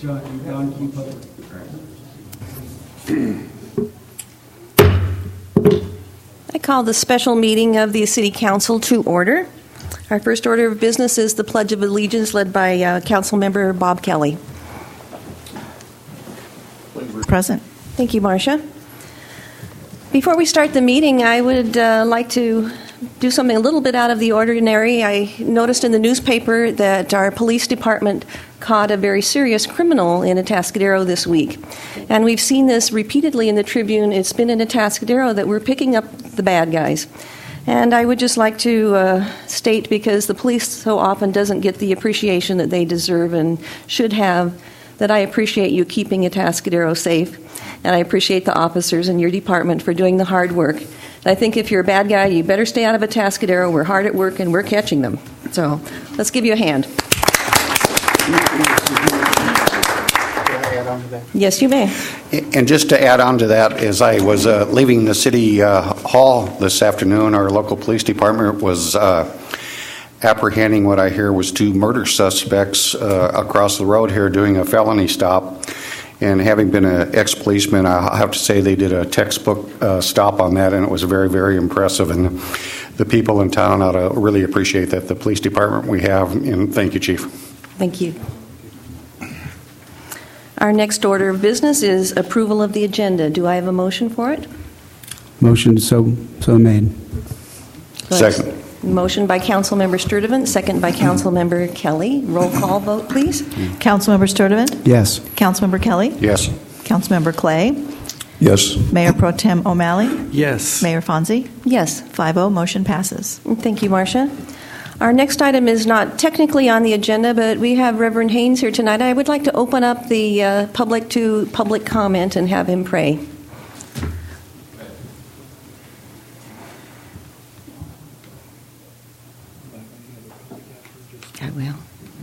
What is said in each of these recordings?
John Q. Public. I call the special meeting of the City Council to order. Our first order of business is the Pledge of Allegiance led by Council Member Bob Kelly. Present. Thank you, Marcia. Before we start the meeting, I would like to do something a little bit out of the ordinary. I noticed in the newspaper that our police department caught a very serious criminal in Atascadero this week. And we've seen this repeatedly in the Tribune. It's been in Atascadero that we're picking up the bad guys. And I would just like to state, because the police so often doesn't get the appreciation that they deserve and should have, that I appreciate you keeping Atascadero safe. And I appreciate the officers in your department for doing the hard work. And I think if you're a bad guy, you better stay out of Atascadero. We're hard at work and we're catching them. So let's give you a hand. Yes, you may. And just to add on to that, as I was leaving the City Hall this afternoon, our local police department was apprehending what I hear was 2 murder suspects across the road here doing a felony stop. And having been an ex-policeman, I have to say they did a textbook stop on that, and it was very, very impressive. And the people in town ought to really appreciate that, the police department we have. And thank you, Chief. Thank you. Our next order of business is approval of the agenda. Do I have a motion for it? Motion so made. Second. Motion by Councilmember Sturdivant, second by Councilmember Kelly. Roll call vote, please. Councilmember Sturdivant? Yes. Councilmember Kelly? Yes. Councilmember Clay? Yes. Mayor Pro Tem O'Malley? Yes. Mayor Fonzie? Yes. 5-0, motion passes. Thank you, Marcia. Our next item is not technically on the agenda, but we have Reverend Haynes here tonight. I would like to open up the public to public comment and have him pray. I will.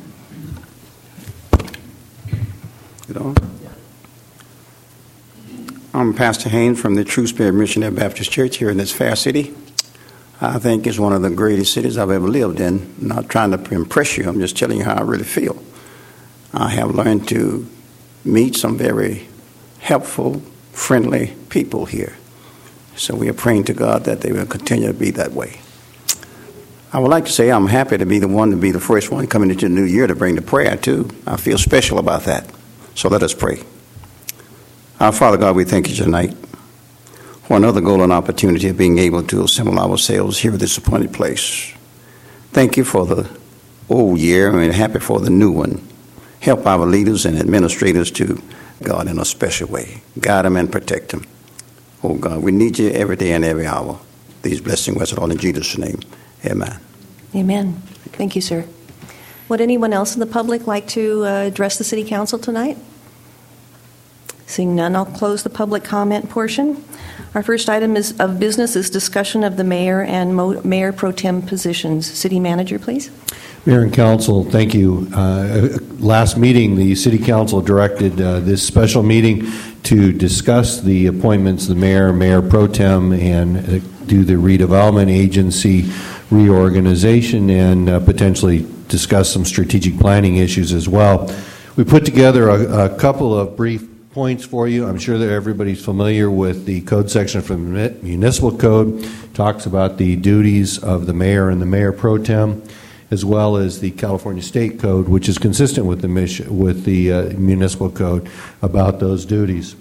Get on. I'm Pastor Haynes from the True Spirit Missionary Baptist Church here in this fair city. I think it's one of the greatest cities I've ever lived in. I'm not trying to impress you. I'm just telling you how I really feel. I have learned to meet some very helpful, friendly people here. So we are praying to God that they will continue to be that way. I would like to say I'm happy to be the first one coming into the new year to bring the prayer too. I feel special about that. So let us pray. Our Father God, we thank you tonight for another golden opportunity of being able to assemble ourselves here at this appointed place. Thank you for the old year and happy for the new one. Help our leaders and administrators to, God, in a special way. Guide them and protect them. Oh God, we need you every day and every hour. These blessings rest all in Jesus' name. Amen. Amen. Thank you, sir. Would anyone else in the public like to address the City Council tonight? Seeing none, I'll close the public comment portion. Our first item of business is discussion of the mayor and mayor pro tem positions. City Manager, please. Mayor and Council, thank you. Last meeting, the City Council directed this special meeting to discuss the appointments of the mayor, mayor pro tem, and do the redevelopment agency reorganization, and potentially discuss some strategic planning issues as well. We put together a couple of brief points for you. I'm sure that everybody's familiar with the code section from the Municipal Code. It talks about the duties of the mayor and the mayor pro tem, as well as the California State Code, which is consistent with the Municipal Code about those duties.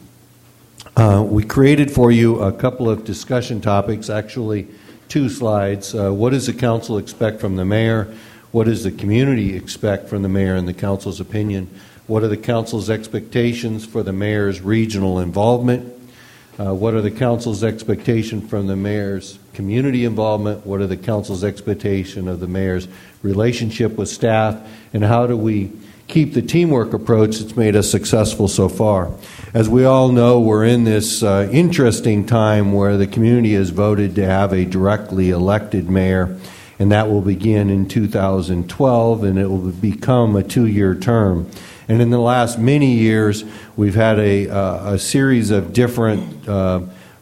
We created for you a couple of discussion topics, actually 2 slides. What does the council expect from the mayor? What does the community expect from the mayor in the council's opinion? What are the council's expectations for the mayor's regional involvement? What are the council's expectations from the mayor's community involvement? What are the council's expectation of the mayor's relationship with staff? And how do we keep the teamwork approach that's made us successful so far? As we all know, we're in this interesting time where the community has voted to have a directly elected mayor, and that will begin in 2012, and it will become a 2-year term. And in the last many years, we've had a series of different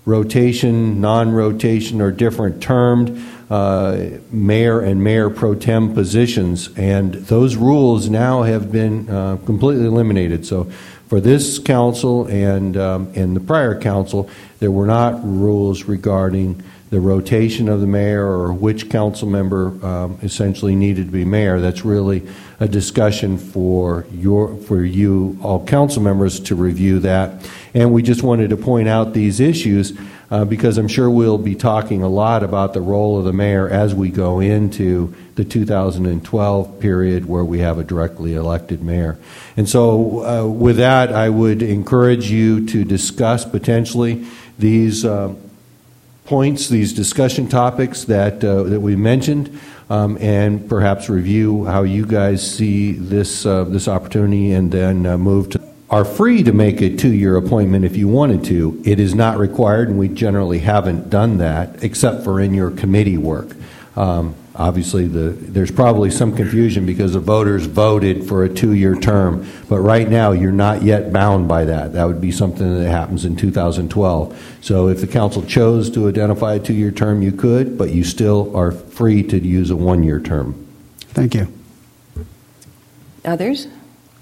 rotation, non-rotation, or different termed mayor and mayor pro tem positions, and those rules now have been completely eliminated. So for this council and the prior council, there were not rules regarding the rotation of the mayor or which council member essentially needed to be mayor. That's really a discussion for you all council members to review that. And we just wanted to point out these issues because I'm sure we'll be talking a lot about the role of the mayor as we go into the 2012 period where we have a directly elected mayor. And so with that, I would encourage you to discuss potentially these points, these discussion topics that we mentioned, and perhaps review how you guys see this opportunity, and then move to. Are free to make a 2-year appointment if you wanted to. It is not required, and we generally haven't done that except for in your committee work. Obviously, there's probably some confusion because the voters voted for a 2-year term, but right now you're not yet bound by that. That would be something that happens in 2012. So if the council chose to identify a 2-year term, you could, but you still are free to use a 1-year term. Thank you. Others?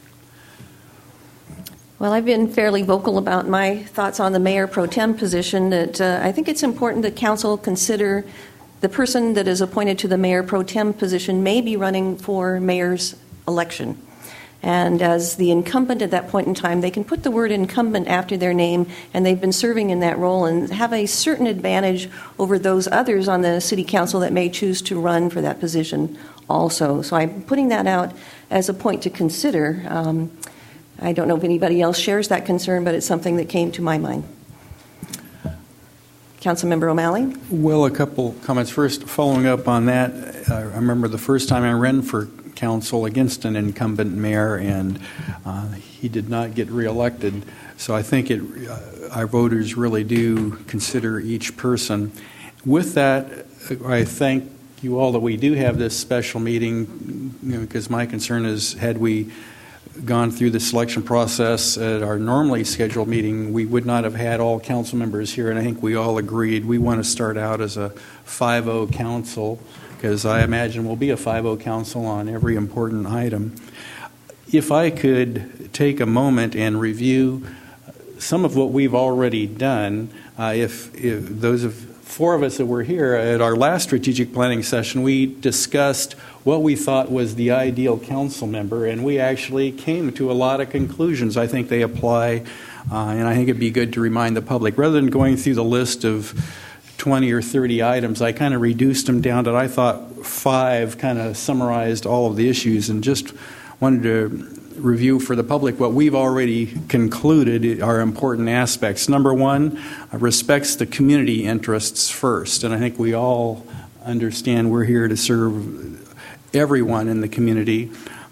Well, I've been fairly vocal about my thoughts on the mayor pro tem position, that I think it's important that council consider the person that is appointed to the mayor pro tem position may be running for mayor's election. And as the incumbent at that point in time, they can put the word incumbent after their name, and they've been serving in that role and have a certain advantage over those others on the city council that may choose to run for that position also. So I'm putting that out as a point to consider. I don't know if anybody else shares that concern, but it's something that came to my mind. Councilmember O'Malley? Well, a couple comments. First, following up on that, I remember the first time I ran for council against an incumbent mayor, and he did not get reelected. So I think our voters really do consider each person. With that, I thank you all that we do have this special meeting, because my concern is, had we gone through the selection process at our normally scheduled meeting, we would not have had all council members here, and I think we all agreed we want to start out as a 5-0 council, because I imagine we'll be a 5-0 council on every important item. If I could take a moment and review some of what we've already done, if those of 4 of us that were here at our last strategic planning session, we discussed what we thought was the ideal council member, and we actually came to a lot of conclusions. I think they apply, and I think it'd be good to remind the public. Rather than going through the list of 20 or 30 items, I kind of reduced them down to, I thought, 5 kind of summarized all of the issues, and just wanted to review for the public what we've already concluded are important aspects. Number 1, respects the community interests first, and I think we all understand we're here to serve everyone in the community.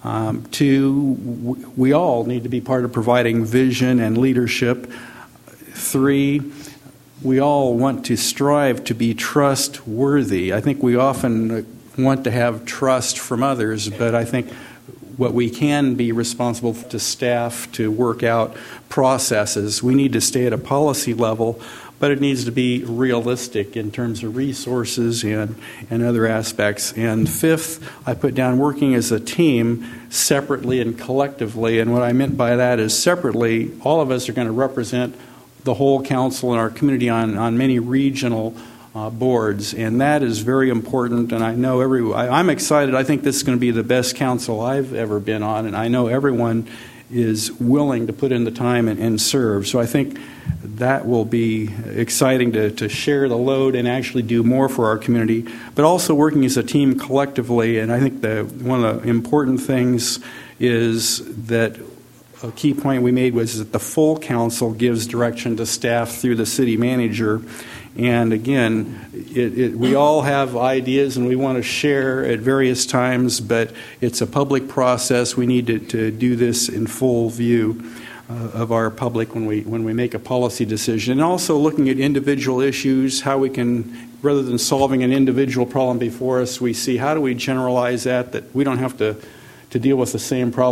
2, we all need to be part of providing vision and leadership. 3, we all want to strive to be trustworthy. I think we often want to have trust from others, but I think what we can be responsible to staff to work out processes. We need to stay at a policy level, but it needs to be realistic in terms of resources and other aspects. And 5th, I put down working as a team separately and collectively. And what I meant by that is separately, all of us are going to represent the whole council and our community on many regional boards, and that is very important. And I know I'm excited. I think this is going to be the best council I've ever been on, and I know everyone is willing to put in the time and serve. So I think that will be exciting to share the load and actually do more for our community, but also working as a team collectively. And I think one of the important things is that a key point we made was that the full council gives direction to staff through the city manager. And again, we all have ideas and we want to share at various times, but it's a public process. We need to do this in full view of our public when we make a policy decision. And also looking at individual issues, how we can, rather than solving an individual problem before us, we see how do we generalize that we don't have to deal with the same problem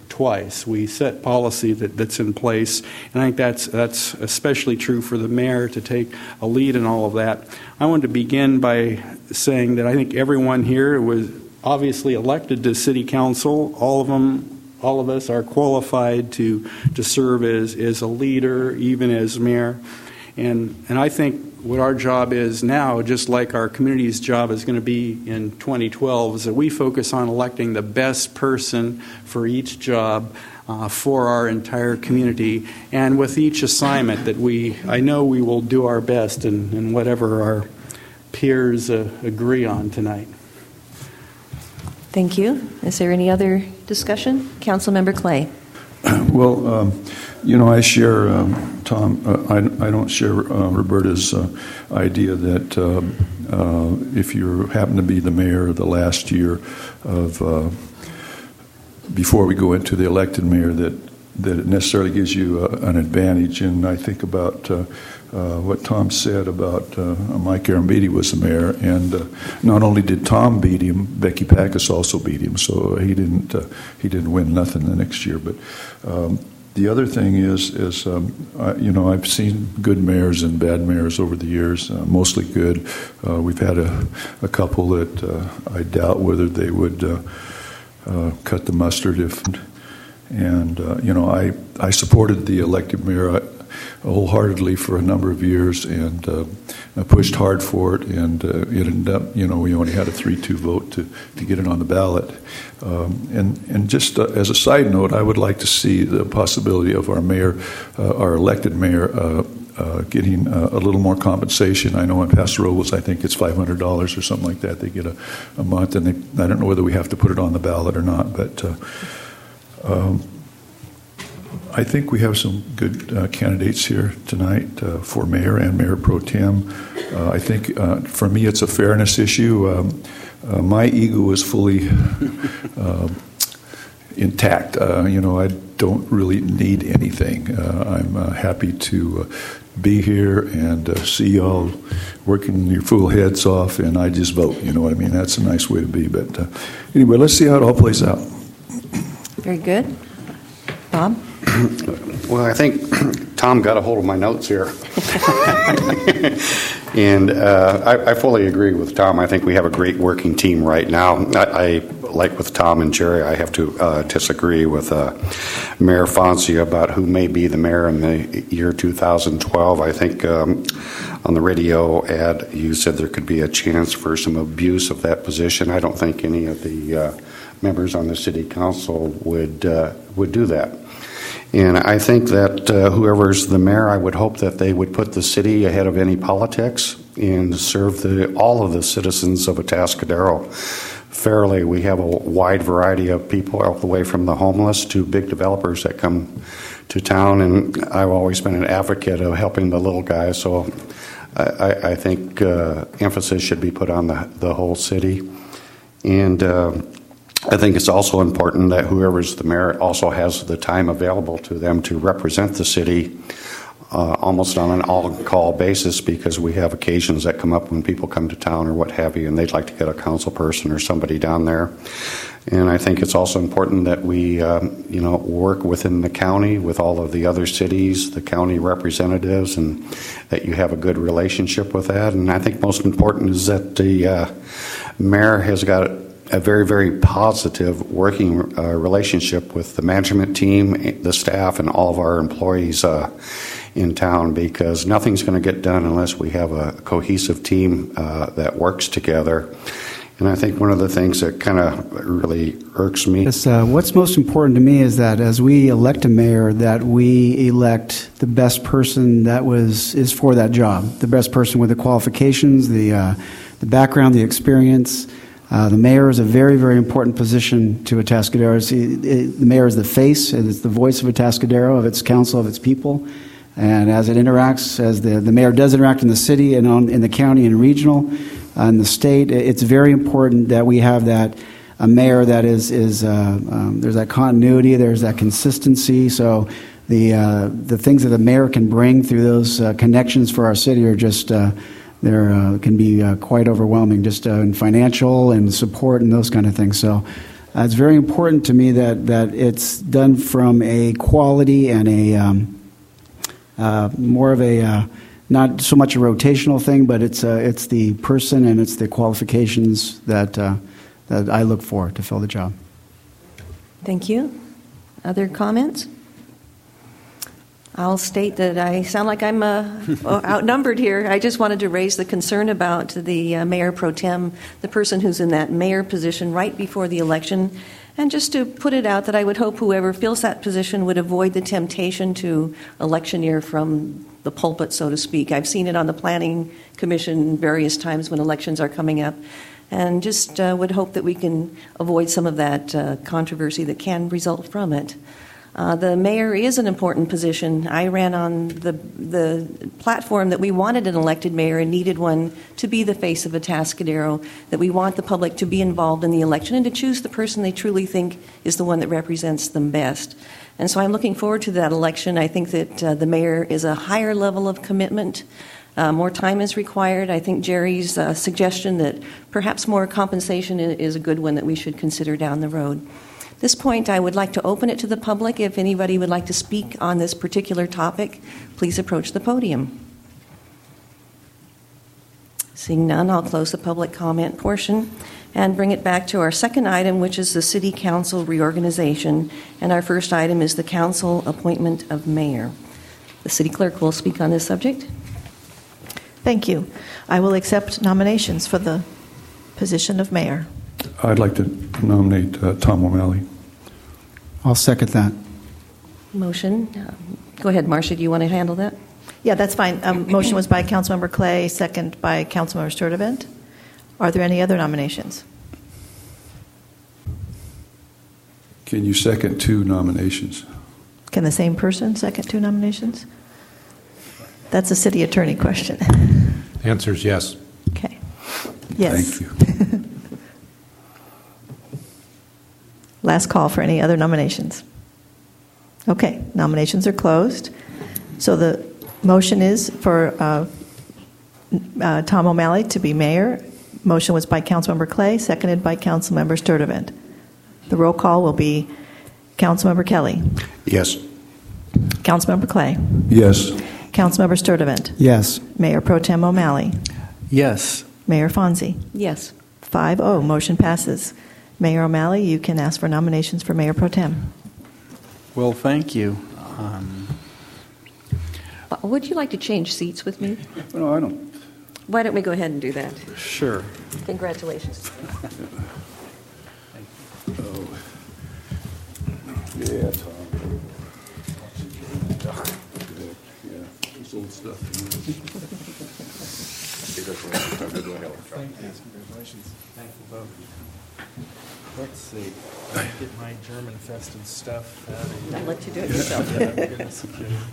twice. We set policy that's in place, and I think that's especially true for the mayor to take a lead in all of that. I wanted to begin by saying that I think everyone here was obviously elected to city council. All of us are qualified to serve as a leader, even as mayor. And I think what our job is now, just like our community's job is going to be in 2012, is that we focus on electing the best person for each job for our entire community. And with each assignment that I know we will do our best in whatever our peers agree on tonight. Thank you. Is there any other discussion? Councilmember Clay. Well, I share Tom. I don't share Roberta's idea that if you happen to be the mayor the last year of before we go into the elected mayor, that it necessarily gives you an advantage. And I think about what Tom said about Mike Arambidi was the mayor, and not only did Tom beat him, Becky Packus also beat him. So he didn't win nothing the next year. But the other thing is I've seen good mayors and bad mayors over the years, mostly good. We've had a couple that I doubt whether they would cut the mustard if. And I supported the elected mayor wholeheartedly for a number of years, and I pushed hard for it, and it ended up, we only had a 3-2 vote to get it on the ballot. And just as a side note, I would like to see the possibility of our mayor, our elected mayor, getting a little more compensation. I know in Paso Robles, I think it's $500 or something like that. They get a month, and I don't know whether we have to put it on the ballot or not, but I think we have some good candidates here tonight for mayor and mayor pro tem. I think for me it's a fairness issue. My ego is fully intact. I don't really need anything. I'm happy to be here and see y'all working your fool heads off, and I just vote. You know what I mean? That's a nice way to be. But anyway, let's see how it all plays out. Very good. Bob? Well, I think Tom got a hold of my notes here. And I fully agree with Tom. I think we have a great working team right now. I like with Tom and Jerry, I have to disagree with Mayor Fonzie about who may be the mayor in the year 2012. I think on the radio ad, you said there could be a chance for some abuse of that position. I don't think any of the members on the city council would do that. And I think that whoever's the mayor, I would hope that they would put the city ahead of any politics and serve all of the citizens of Atascadero fairly. We have a wide variety of people, all the way from the homeless to big developers that come to town. And I've always been an advocate of helping the little guys. So I think emphasis should be put on the whole city. And I think it's also important that whoever's the mayor also has the time available to them to represent the city almost on an all-call basis, because we have occasions that come up when people come to town or what have you, and they'd like to get a council person or somebody down there. And I think it's also important that we work within the county with all of the other cities, the county representatives, and that you have a good relationship with that. And I think most important is that the mayor has got a very, very positive working relationship with the management team, the staff, and all of our employees in town, because nothing's going to get done unless we have a cohesive team that works together. And I think one of the things that kind of really irks me. What's most important to me is that as we elect a mayor, that we elect the best person that is for that job, the best person with the qualifications, the background, the experience. The mayor is a very, very important position to Atascadero. The mayor is the face, and it's the voice of Atascadero, of its council, of its people. And as it interacts, as the mayor does interact in the city and in the county and regional and the state, it's very important that we have a mayor that is there's that continuity, there's that consistency. So the things that the mayor can bring through those connections for our city are just can be quite overwhelming, just in financial and support and those kind of things. So It's very important to me that it's done from a quality and a more of a not so much a rotational thing, but it's the person and it's the qualifications that I look for to fill the job. Thank you. Other comments? I'll state that I sound like I'm outnumbered here. I just wanted to raise the concern about the mayor pro tem, the person who's in that mayor position right before the election, and just to put it out that I would hope whoever fills that position would avoid the temptation to electioneer from the pulpit, so to speak. I've seen it on the Planning Commission various times when elections are coming up, and just would hope that we can avoid some of that controversy that can result from it. The mayor is an important position. I ran on the platform that we wanted an elected mayor and needed one to be the face of Atascadero, that we want the public to be involved in the election and to choose the person they truly think is the one that represents them best. And so I'm looking forward to that election. I think that the mayor is a higher level of commitment. More time is required. I think Jerry's suggestion that perhaps more compensation is a good one that we should consider down the road. At this point, I would like to open it to the public. If anybody would like to speak on this particular topic, please approach the podium. Seeing none, I'll close the public comment portion and bring it back to our second item, which is the City Council reorganization. And our first item is the council appointment of mayor. The city clerk will speak on this subject. Thank you. I will accept nominations for the position of mayor. I'd like to nominate Tom O'Malley. I'll second that. Motion. Go ahead, Marcia. Do you want to handle that? Yeah, that's fine. Motion was by Councilmember Clay, second by Councilmember Sturtevant. Are there any other nominations? Can you second 2 nominations? Can the same person second 2 nominations? That's a city attorney question. The answer is yes. Okay. Yes. Thank you. Last call for any other nominations. Okay, nominations are closed. So the motion is for Tom O'Malley to be mayor. Motion was by Councilmember Clay, seconded by Councilmember Sturtevant. The roll call will be Councilmember Kelly. Yes. Councilmember Clay. Yes. Councilmember Sturtevant. Yes. Mayor Pro Tem O'Malley. Yes. Mayor Fonzie. Yes. 5-0, motion passes. Mayor O'Malley, you can ask for nominations for Mayor Pro Tem. Well, thank you. Would you like to change seats with me? No, I don't. Why don't we go ahead and do that? Sure. Congratulations. Yeah, Tom. Yeah, this old stuff. Congratulations. Thank you both. Let's see. Get my German-infested stuff out of here. I'll let you do it yourself. Goodness.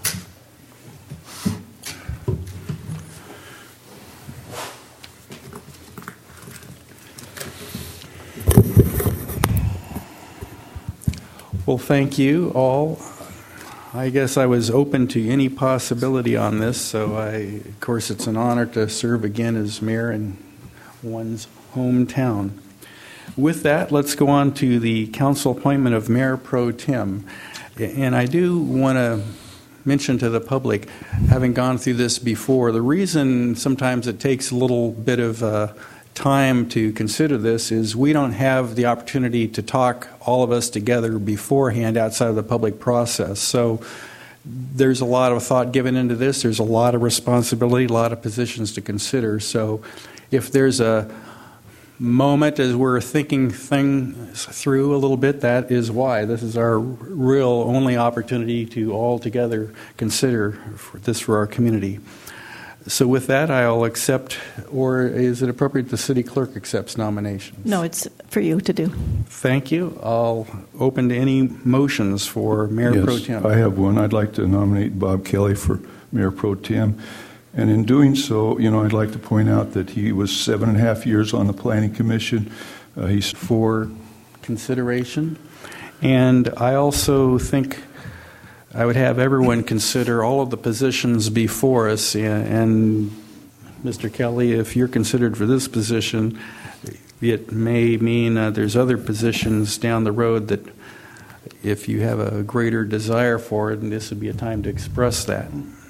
Well, thank you all. I guess I was open to any possibility on this, so of course, it's an honor to serve again as mayor in one's hometown. With that, let's go on to the council appointment of Mayor Pro Tem. And I do want to mention to the public, having gone through this before, the reason sometimes it takes a little bit of time to consider this is we don't have the opportunity to talk, all of us together, beforehand outside of the public process. So there's a lot of thought given into this. There's a lot of responsibility, a lot of positions to consider. So if there's a moment as we're thinking things through a little bit, that is why. This is our real only opportunity to all together consider this for our community. So with that, I'll accept, or is it appropriate the city clerk accepts nominations? No, it's for you to do. Thank you. I'll open to any motions for Mayor Pro Yes, Tem. I have one. I'd like to nominate Bob Kelly for Mayor Pro Tem. And in doing so, I'd like to point out that he was 7.5 years on the Planning Commission. He's for consideration. And I also think I would have everyone consider all of the positions before us. And Mr. Kelly, if you're considered for this position, it may mean there's other positions down the road that if you have a greater desire for it, and this would be a time to express that.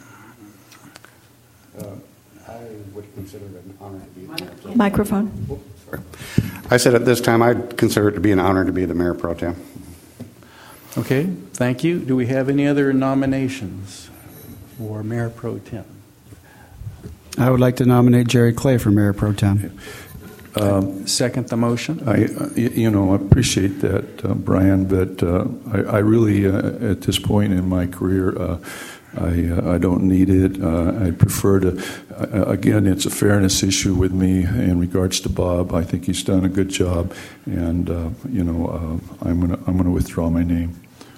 I would consider it an honor to be the mayor. Microphone. I said at this time I'd consider it to be an honor to be the mayor pro tem. Okay, thank you. Do we have any other nominations for mayor pro tem? I would like to nominate Jerry Clay for mayor pro tem. Second the motion. I appreciate that, Brian, but I really, at this point in my career, I don't need it. I prefer to, again, it's a fairness issue with me in regards to Bob. I think he's done a good job, and, I'm going to withdraw my name.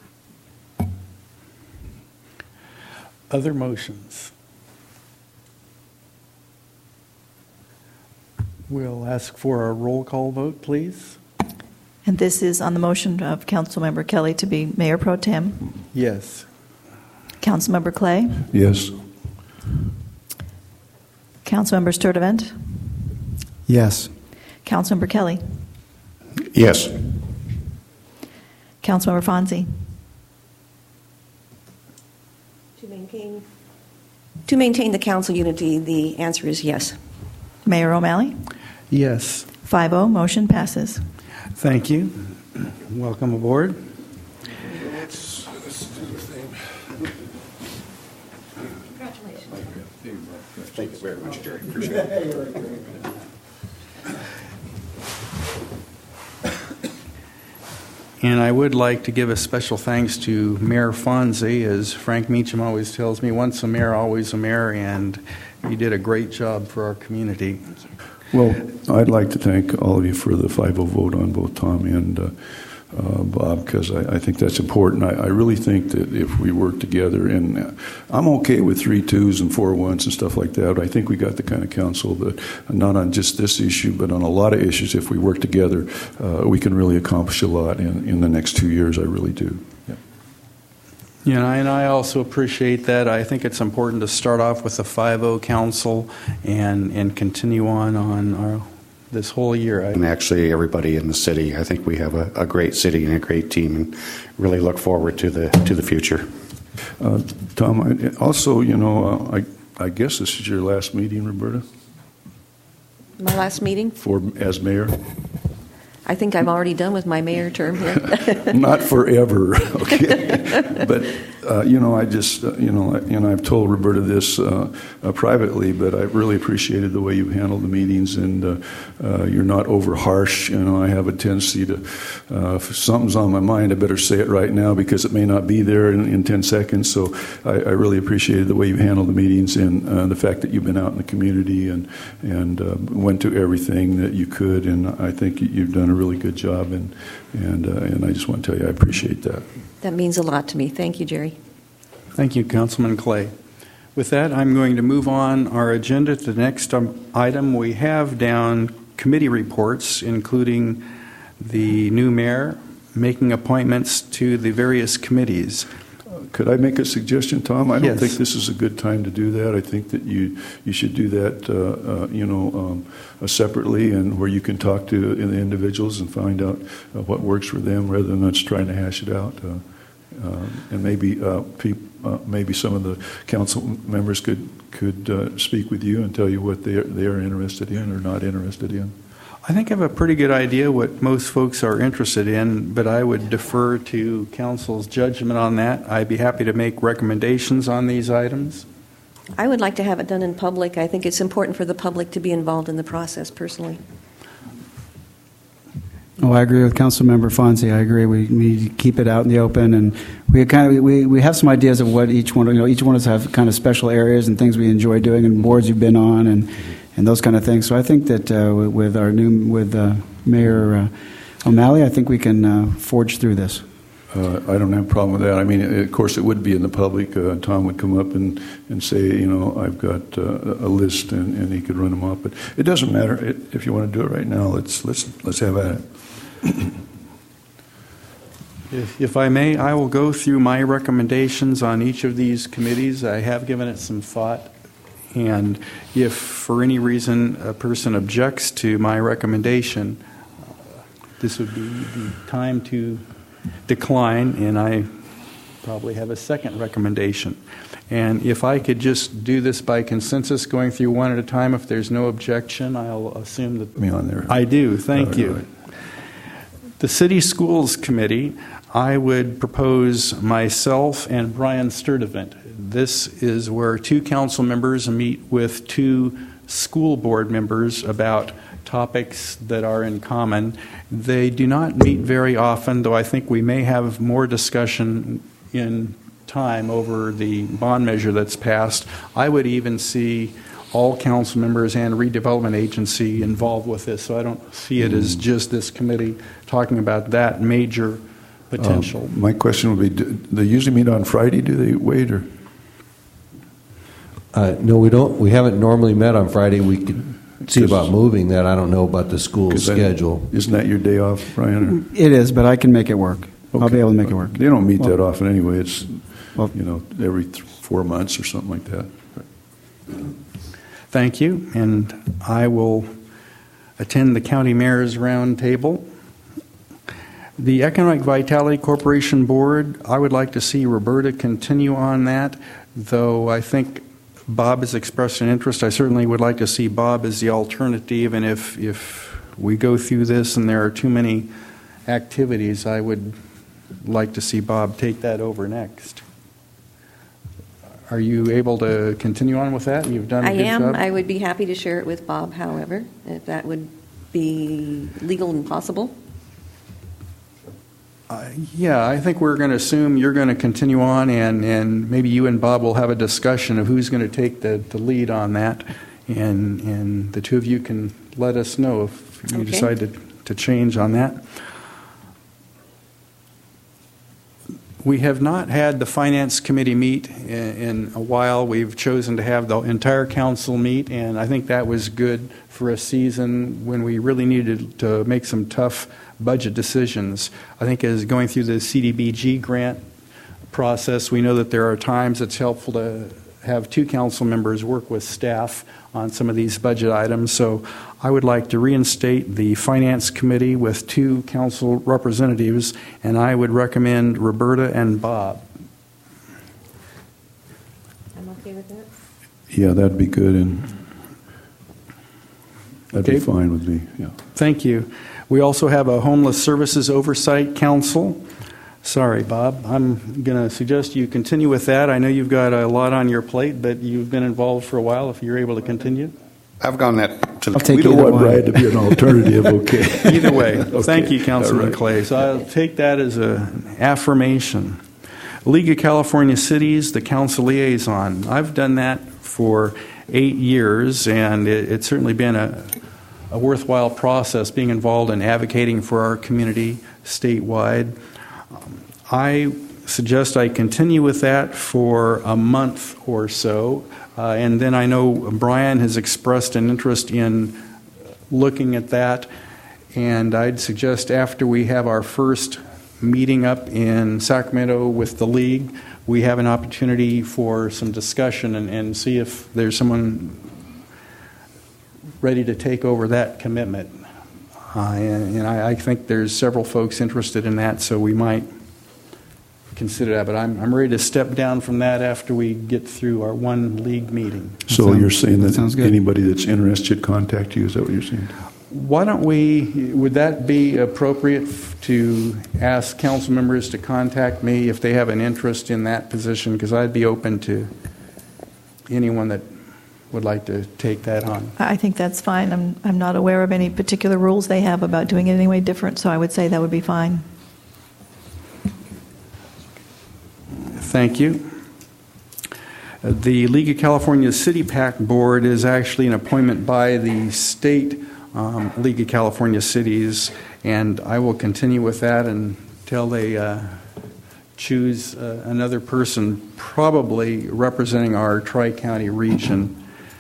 Other motions? We'll ask for a roll call vote, please. And this is on the motion of Councilmember Kelly to be Mayor Pro Tem. Yes. Councilmember Clay. Yes. Councilmember Sturtevant. Yes. Councilmember Kelly. Yes. Councilmember Fonzie. To maintain the council unity, the answer is yes. Mayor O'Malley. Yes. 5-0, motion passes. Thank you. Welcome aboard. Thank you very much, Jerry. Appreciate it. And I would like to give a special thanks to Mayor Fonzie. As Frank Meacham always tells me, once a mayor, always a mayor, and you did a great job for our community. Well, I'd like to thank all of you for the 5-0 vote on both Tom and Bob, because I think that's important. I really think that if we work together, and I'm okay with 3-2s and 4-1s and stuff like that, but I think we got the kind of council that, not on just this issue, but on a lot of issues, if we work together, we can really accomplish a lot in the next 2 years. I really do. Yeah. Yeah, and I also appreciate that. I think it's important to start off with the 5-0 council and continue on this whole year. And actually, everybody in the city, I think we have a great city and a great team, and really look forward to the future. Tom, also, I guess this is your last meeting, Roberta? My last meeting? As mayor? I think I'm already done with my mayor term here. Not forever, okay. But I just I've told Roberta this privately, but I really appreciated the way you handled the meetings, and you're not over harsh. I have a tendency to, if something's on my mind, I better say it right now because it may not be there in 10 seconds. So I really appreciated the way you handled the meetings, and the fact that you've been out in the community and went to everything that you could, and I think you've done a really good job, and I just want to tell you I appreciate that. That means a lot to me. Thank you, Jerry. Thank you, Councilman Clay. With that, I'm going to move on our agenda to the next item. We have down committee reports, including the new mayor, making appointments to the various committees. Could I make a suggestion, Tom? I don't Yes. think this is a good time to do that. I think that you should do that, separately, and where you can talk to the individuals and find out what works for them, rather than us trying to hash it out. And maybe some of the council members could speak with you and tell you what they're interested in or not interested in. I think I have a pretty good idea what most folks are interested in, but I would defer to council's judgment on that. I'd be happy to make recommendations on these items. I would like to have it done in public. I think it's important for the public to be involved in the process personally. Oh, I agree with Councilmember Fonzie. I agree. We need to keep it out in the open, and we have some ideas of what each one. Each one of us have kind of special areas and things we enjoy doing, and boards you've been on, and those kind of things. So I think that with Mayor O'Malley, I think we can forge through this. I don't have a problem with that. I mean, of course, it would be in the public. Tom would come up and say, I've got a list, and he could run them off. But it doesn't matter. If you want to do it right now, let's have at it. If I may, I will go through my recommendations on each of these committees. I have given it some thought, And if for any reason a person objects to my recommendation, this would be the time to decline, and I probably have a second recommendation. And if I could just do this by consensus, going through one at a time, if there's no objection, I'll assume that... Me on there. I do, thank you. Right. The City Schools Committee, I would propose myself and Brian Sturdivant. This is where 2 council members meet with 2 school board members about topics that are in common. They do not meet very often, though I think we may have more discussion in time over the bond measure that's passed. I would even see all council members and redevelopment agency involved with this, so I don't see it as just this committee talking about that major potential. My question would be, do they usually meet on Friday? Do they wait or? No, we don't. We haven't normally met on Friday. We could see about moving that. I don't know about the school schedule. Isn't that your day off, Brian? It is, but I can make it work. I'll be able to make it work. They don't meet that often anyway. It's every 4 months or something like that. Thank you, and I will attend the county mayor's round table. The Economic Vitality Corporation Board, I would like to see Roberta continue on that, though I think Bob has expressed an interest. I certainly would like to see Bob as the alternative, and if we go through this and there are too many activities, I would like to see Bob take that over next. Are you able to continue on with that? You've done a good job. I would be happy to share it with Bob, however, if that would be legal and possible. Yeah, I think we're going to assume you're going to continue on, and maybe you and Bob will have a discussion of who's going to take the lead on that, and the two of you can let us know if you decide to change on that. We have not had the Finance Committee meet in a while. We've chosen to have the entire council meet, and I think that was good for a season when we really needed to make some tough budget decisions. I think as going through the CDBG grant process, we know that there are times it's helpful to have 2 council members work with staff on some of these budget items. So I would like to reinstate the Finance Committee with 2 council representatives, and I would recommend Roberta and Bob. I'm okay with that. Yeah, that'd be good, and that'd be fine with me. Yeah. Thank you. We also have a Homeless Services Oversight Council. Sorry, Bob. I'm going to suggest you continue with that. I know you've got a lot on your plate, but you've been involved for a while. If you're able to continue. I've gone that to the... I'll take We don't want Brian to be an alternative, okay? Either way. Okay. Thank you, Councilman Right. Clay. So I'll take that as an affirmation. League of California Cities, the council liaison. I've done that for 8 years, and it's certainly been a worthwhile process being involved in advocating for our community statewide. I suggest I continue with that for a month or so, and then I know Brian has expressed an interest in looking at that, and I'd suggest after we have our first meeting up in Sacramento with the League, we have an opportunity for some discussion and see if there's someone ready to take over that commitment. And I think there's several folks interested in that, so we might consider that. But I'm ready to step down from that after we get through our one League meeting. So you're saying that sounds good. anybody that's interested should contact you? Is that what you're saying? Why don't would that be appropriate to ask council members to contact me if they have an interest in that position? Because I'd be open to anyone that would like to take that on. I think that's fine. I'm not aware of any particular rules they have about doing it any way different, so I would say that would be fine. Thank you. The League of California City PAC Board is actually an appointment by the state League of California Cities, and I will continue with that until they choose another person, probably representing our Tri-County region.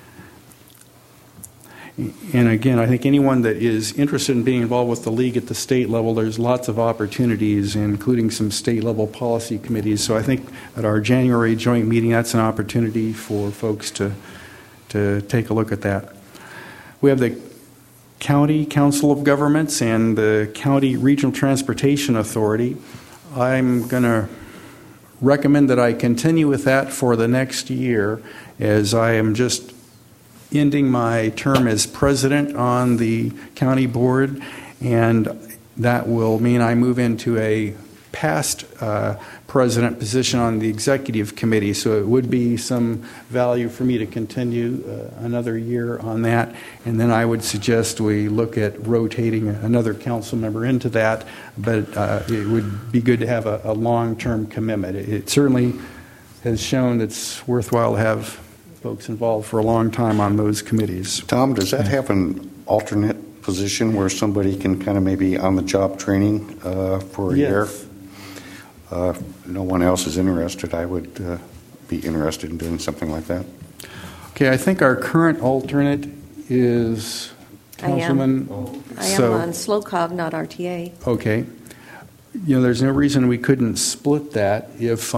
And again, I think anyone that is interested in being involved with the League at the state level, there's lots of opportunities, including some state-level policy committees. So I think at our January joint meeting, that's an opportunity for folks to to take a look at that. We have the County Council of Governments and the County Regional Transportation Authority. I'm going to recommend that I continue with that for the next year, as I am just ending my term as president on the county board, and that will mean I move into a past president position on the executive committee, so it would be some value for me to continue another year on that, and then I would suggest we look at rotating another council member into that, but it would be good to have a long-term commitment. It certainly has shown it's worthwhile to have folks involved for a long time on those committees. Tom, does that have an alternate position where somebody can kind of maybe on-the-job training for a year? No one else is interested. I would be interested in doing something like that. Okay, I think our current alternate is Councilman. I am on SLOCOG, not RTA. Okay. There's no reason we couldn't split that. If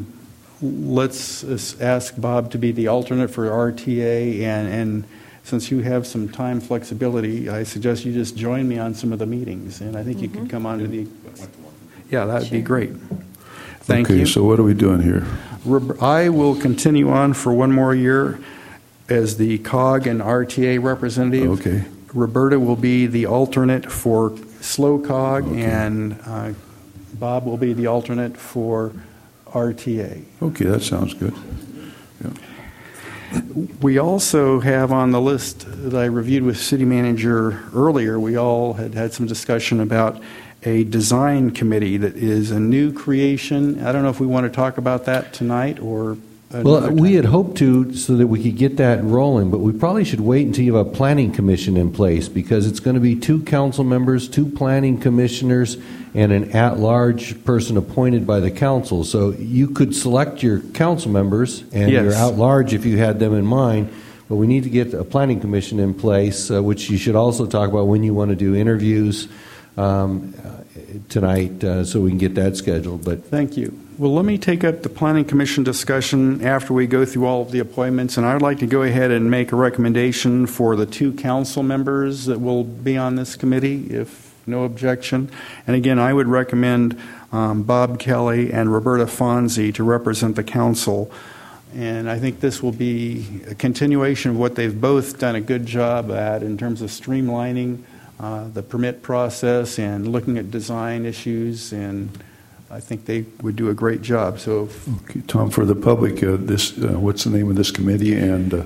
let's ask Bob to be the alternate for RTA, and since you have some time flexibility, I suggest you just join me on some of the meetings, and I think you could come on to the. Yeah, that would be great. Thank you. Okay, so what are we doing here? I will continue on for one more year as the COG and RTA representative. Okay. Roberta will be the alternate for SLOCOG, and Bob will be the alternate for RTA. Okay, that sounds good. Yeah. We also have on the list that I reviewed with City Manager earlier, we all had some discussion about a design committee that is a new creation. I don't know if we want to talk about that tonight or another time. We had hoped to, so that we could get that rolling, but we probably should wait until you have a planning commission in place, because it's going to be 2 council members, 2 planning commissioners, and an at-large person appointed by the council. So you could select your council members and your at-large if you had them in mind, but we need to get a planning commission in place, which you should also talk about when you want to do interviews tonight, so we can get that scheduled. But thank you. Well, let me take up the Planning Commission discussion after we go through all of the appointments, and I would like to go ahead and make a recommendation for the 2 council members that will be on this committee, if no objection. And again, I would recommend Bob Kelly and Roberta Fonzie to represent the council. And I think this will be a continuation of what they've both done a good job at in terms of streamlining the permit process and looking at design issues, and I think they would do a great job. So, okay, Tom, for the public, what's the name of this committee? And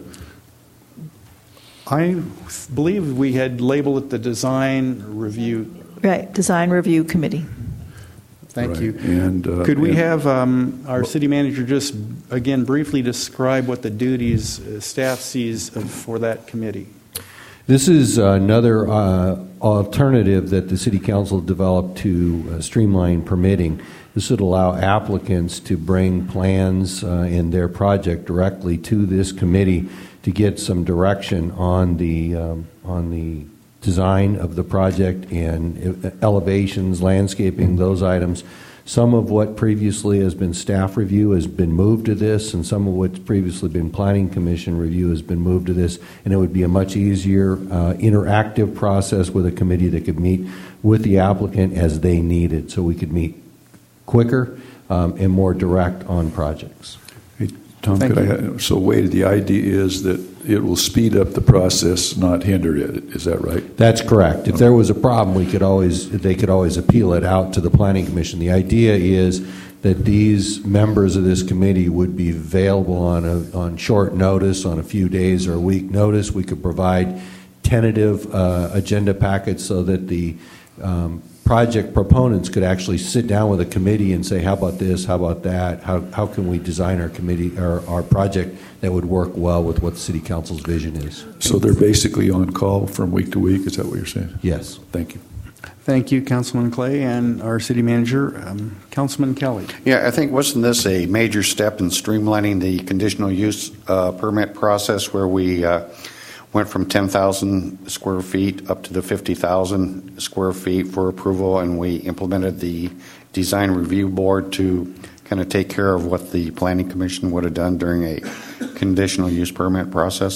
I believe we had labeled it the Design Review. Right, Design Review Committee. Thank you. And could we have our city manager just again briefly describe what the duties staff sees for that committee? this is another alternative that the City Council developed to streamline permitting. This would allow applicants to bring plans in their project directly to this committee to get some direction on the design of the project and elevations, landscaping, those items. Some of what previously has been staff review has been moved to this, and some of what's previously been planning commission review has been moved to this, and it would be a much easier interactive process with a committee that could meet with the applicant as they need it, so we could meet quicker and more direct on projects. Hey, Tom, so Wade, the idea is that it will speed up the process, not hinder it. Is that right? That's correct. If there was a problem, they could always appeal it out to the Planning Commission. The idea is that these members of this committee would be available on short notice, on a few days or a week notice. We could provide tentative agenda packets so that the project proponents could actually sit down with a committee and say, how about this, how about that, how can we design our committee or our project that would work well with what the City Council's vision is. So they're basically on call from week to week, is that what you're saying? Yes. Thank you. Thank you, Councilman Clay, and our city manager, Councilman Kelly. Yeah, I think wasn't this a major step in streamlining the conditional use permit process where we went from 10,000 square feet up to the 50,000 square feet for approval, and we implemented the design review board to kind of take care of what the Planning Commission would have done during a conditional use permit process?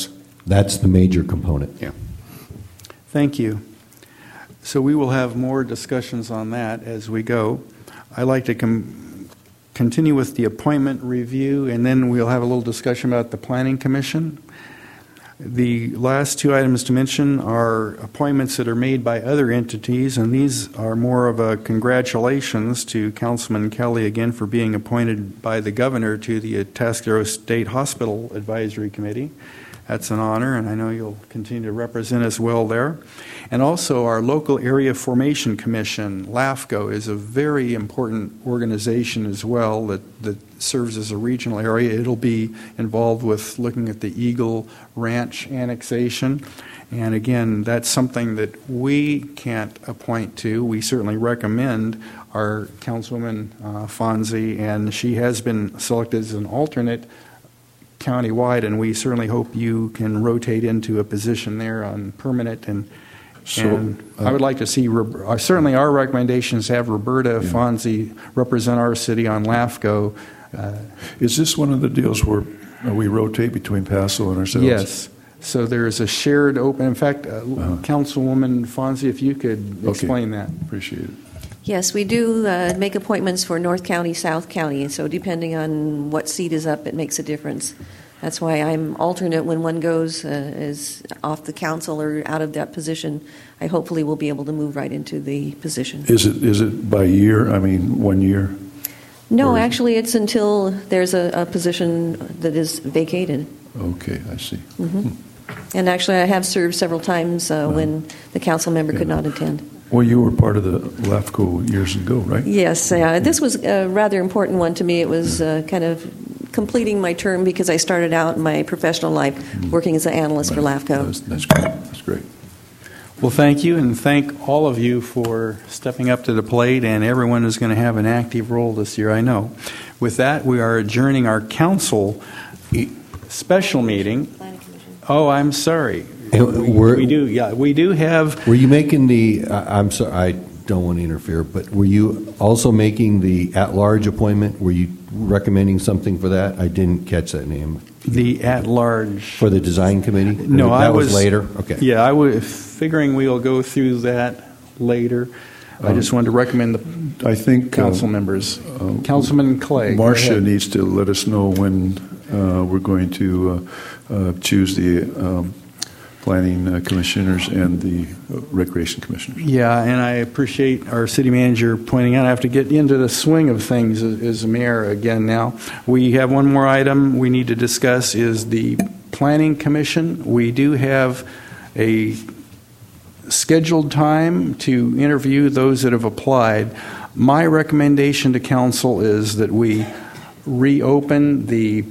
That's the major component. Yeah. Thank you. So we will have more discussions on that as we go. I'd like to continue with the appointment review, and then we'll have a little discussion about the Planning Commission. The last two items to mention are appointments that are made by other entities, and these are more of a congratulations to Councilman Kelly again for being appointed by the governor to the Atascadero State Hospital Advisory Committee. That's an honor, and I know you'll continue to represent us well there. And also our Local Area Formation Commission, LAFCO, is a very important organization as well that serves as a regional area. It'll be involved with looking at the Eagle Ranch annexation. And again, that's something that we can't appoint to. We certainly recommend our Councilwoman Fonzie, and she has been selected as an alternate countywide, and we certainly hope you can rotate into a position there on permanent. And I would like to see, certainly our recommendations have Roberta Fonzie represent our city on LAFCO. Is this one of the deals where we rotate between Paso and ourselves? Yes. So there is a shared open. In fact, Councilwoman Fonzie, if you could explain that. Appreciate it. Yes, we do make appointments for North County, South County, and so depending on what seat is up, it makes a difference. That's why I'm alternate when one goes is off the council or out of that position. I hopefully will be able to move right into the position. Is it by year? I mean, 1 year? No, actually, it's until there's a position that is vacated. Okay, I see. Mm-hmm. And actually, I have served several times when the council member could not attend. Well, you were part of the LAFCO years ago, right? Yes, this was a rather important one to me. It was kind of completing my term because I started out in my professional life working as an analyst for LAFCO. That's great. That's great. Well, thank you, and thank all of you for stepping up to the plate, and everyone is going to have an active role this year, I know. With that, we are adjourning our council special meeting. Oh, I'm sorry. We do have. Were you making the? I'm sorry, I don't want to interfere, but were you also making the at-large appointment? Were you recommending something for that? I didn't catch that name. The at-large for the design committee. No, that was later. Okay. Yeah, I was figuring we'll go through that later. I just wanted to recommend the council members. Councilman Clay. Marcia needs to let us know when we're going to choose the planning commissioners and the recreation commissioners. Yeah, and I appreciate our city manager pointing out I have to get into the swing of things as mayor again now. We have one more item we need to discuss is the planning commission. We do have a scheduled time to interview those that have applied. My recommendation to council is that we reopen the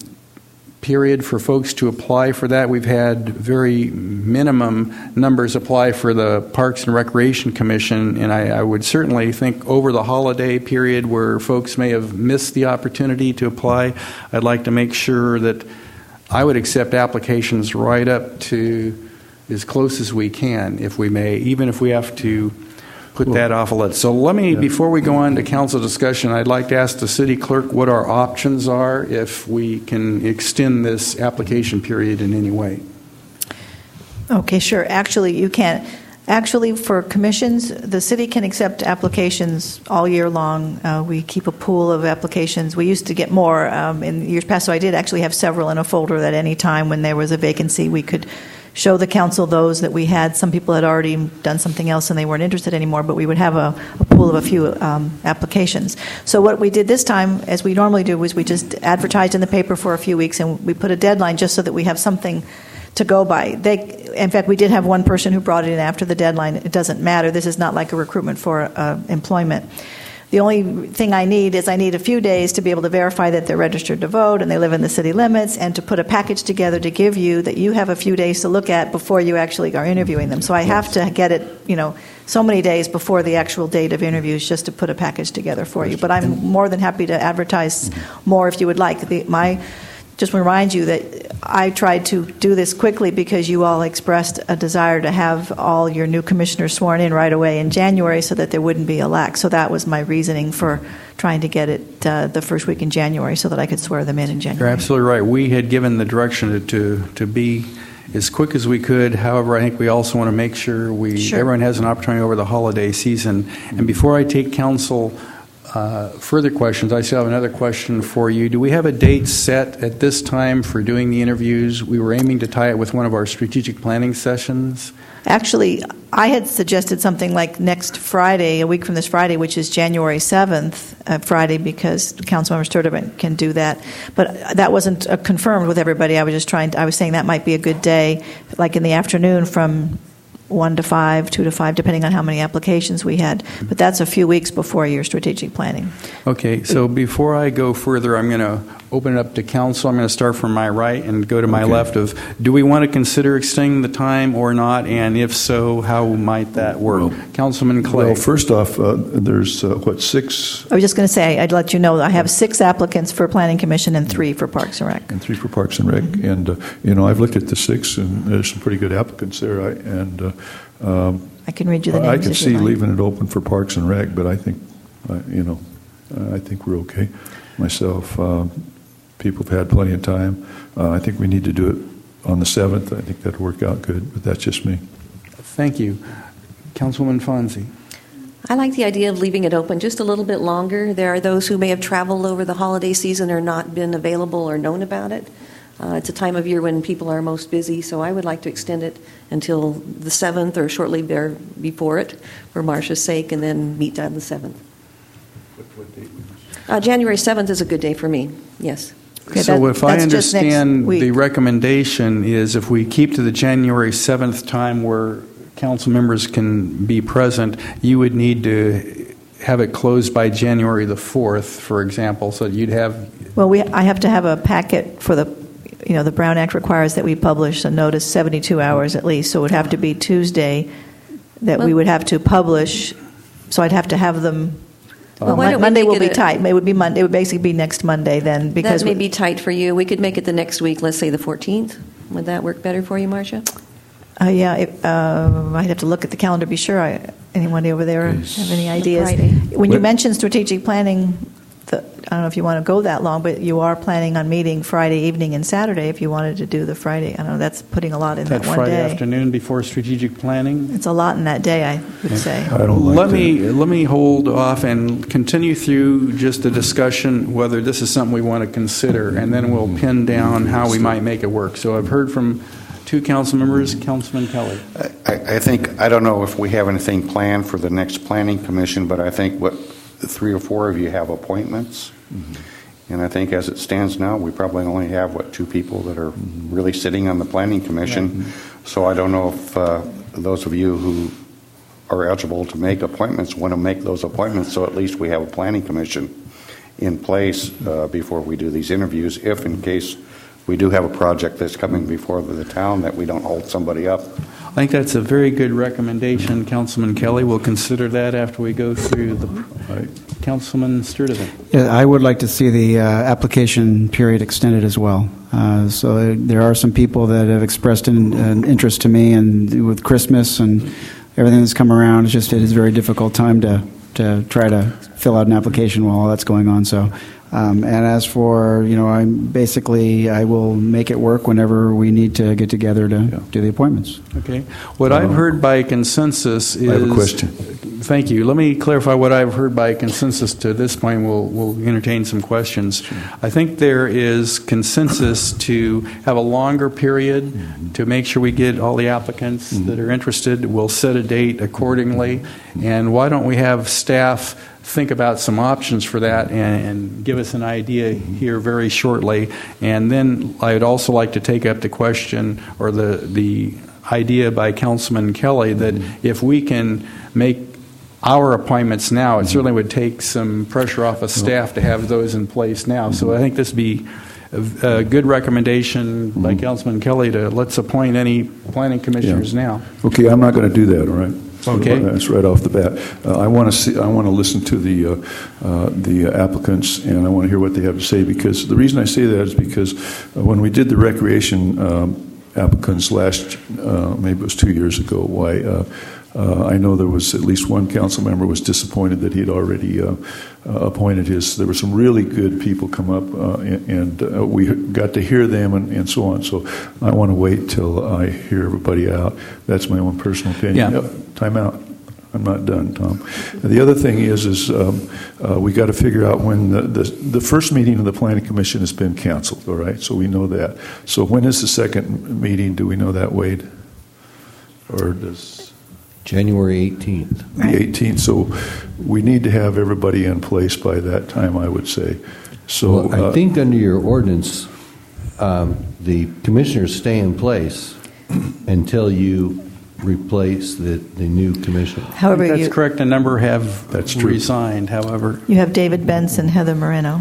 period for folks to apply for that. We've had very minimum numbers apply for the Parks and Recreation Commission, and I would certainly think over the holiday period where folks may have missed the opportunity to apply, I'd like to make sure that I would accept applications right up to as close as we can, if we may, even if we have to put that off a little. So let me, before we go on to council discussion, I'd like to ask the city clerk what our options are if we can extend this application period in any way. Okay, sure. Actually, you can't. Actually, for commissions, the city can accept applications all year long. We keep a pool of applications. We used to get more in years past, so I did actually have several in a folder that any time when there was a vacancy, we could show the council those that we had. Some people had already done something else and they weren't interested anymore, but we would have a pool of a few applications. So what we did this time, as we normally do, was we just advertised in the paper for a few weeks and we put a deadline just so that we have something to go by. In fact, we did have one person who brought it in after the deadline. It doesn't matter. This is not like a recruitment for employment. The only thing I need is a few days to be able to verify that they're registered to vote and they live in the city limits, and to put a package together to give you that you have a few days to look at before you actually are interviewing them. So I have to get it, so many days before the actual date of interviews just to put a package together for you. But I'm more than happy to advertise more if you would like. Just remind you that I tried to do this quickly because you all expressed a desire to have all your new commissioners sworn in right away in January so that there wouldn't be a lack. So that was my reasoning for trying to get it the first week in January so that I could swear them in January. You're absolutely right. We had given the direction to be as quick as we could. However, I think we also want to make sure everyone has an opportunity over the holiday season. And before I take council further questions, I still have another question for you. Do we have a date set at this time for doing the interviews? We were aiming to tie it with one of our strategic planning sessions. Actually, I had suggested something like next Friday, a week from this Friday, which is January 7th, Friday, because Councilmember Sturtevant can do that. But that wasn't confirmed with everybody. I was saying that might be a good day, like in the afternoon from 1 to 5, 2 to 5, depending on how many applications we had. But that's a few weeks before your strategic planning. Okay, so before I go further, I'm going to open it up to council. I'm going to start from my right and go to my left of, do we want to consider extending the time or not? And if so, how might that work? Well, Councilman Clay. Well, first off, there's, 6? I was just going to say, I'd let you know, I have 6 applicants for Planning Commission and 3 for Parks and Rec. And 3 for Parks and Rec. And, I've looked at the 6, and there's some pretty good applicants there. I can read you the names. I can if you see like. leaving it open for Parks and Rec, but I think, I think we're okay. Myself, people have had plenty of time. I think we need to do it on the 7th. I think that'd work out good, but that's just me. Thank you. Councilwoman Fonzie. I like the idea of leaving it open just a little bit longer. There are those who may have traveled over the holiday season or not been available or known about it. It's a time of year when people are most busy, so I would like to extend it until the 7th or shortly there before it for Marcia's sake, and then meet on the 7th. What date? January 7th is a good day for me, yes. Okay, so if I that's just next understand, week. the recommendation is if we keep to the January 7th time where council members can be present, you would need to have it closed by January the 4th, for example, so you'd have... Well, I have to have a packet for the Brown Act requires that we publish a notice 72 hours at least, so it would have to be Tuesday that we would have to publish, so I'd have to have them... Well, why don't we Monday make will it be tight. It would be Monday. It would basically be next Monday then, because that may be tight for you. We could make it the next week, let's say the 14th. Would that work better for you, Marcia? Yeah, I'd have to look at the calendar to be sure. Anyone over there have any ideas? Friday. When you mentioned strategic planning, I don't know if you want to go that long, but you are planning on meeting Friday evening and Saturday if you wanted to do the Friday. I don't know, that's putting a lot in that one Friday day. afternoon before strategic planning? It's a lot in that day, I would say. I don't like Let me hold off and continue through just a discussion whether this is something we want to consider, and then we'll pin down how we might make it work. So I've heard from 2 council members. Councilman Kelly. I don't know if we have anything planned for the next planning commission, but I think 3 or 4 of you have appointments. Mm-hmm. And I think as it stands now, we probably only have, 2 people that are really sitting on the planning commission. Mm-hmm. So I don't know if those of you who are eligible to make appointments want to make those appointments, so at least we have a planning commission in place before we do these interviews, if in case we do have a project that's coming before the town that we don't hold somebody up. I think that's a very good recommendation, Councilman Kelly. We'll consider that after we go through the... Councilman Sturtevant. Yeah, I would like to see the application period extended as well. So there are some people that have expressed an interest to me, and with Christmas and everything that's come around, it is a very difficult time to try to fill out an application while all that's going on. So, and as for, I will make it work whenever we need to get together to do the appointments. Okay. What I've heard by consensus is... I have a question. Thank you. Let me clarify what I've heard by consensus to this point. We'll entertain some questions. Sure. I think there is consensus to have a longer period to make sure we get all the applicants that are interested. We'll set a date accordingly. And why don't we have staff think about some options for that and give us an idea here very shortly. And then I would also like to take up the question or the idea by Councilman Kelly that if we can make our appointments now, it certainly would take some pressure off of staff to have those in place now. So I think this would be a good recommendation by Councilman Kelly to let's appoint any planning commissioners now. Okay, I'm not going to do that, all right? So okay. That's right off the bat. I want to listen to the applicants, and I want to hear what they have to say, because the reason I say that is because when we did the recreation applicants maybe it was 2 years ago, why I know there was at least one council member was disappointed that he had already appointed there were some really good people come up, and we got to hear them and so on. So I want to wait till I hear everybody out. That's my own personal opinion. Yeah. Time out. I'm not done, Tom. The other thing is we got to figure out when the first meeting of the Planning Commission has been canceled, all right? So we know that. So when is the second meeting? Do we know that, Wade? Or does... January 18th. The 18th. So we need to have everybody in place by that time, I would say. So Well, I think under your ordinance, the commissioners stay in place until you replace the new commission. However, That's correct. A number have That's true. resigned, however. you have David Benson, Heather Moreno,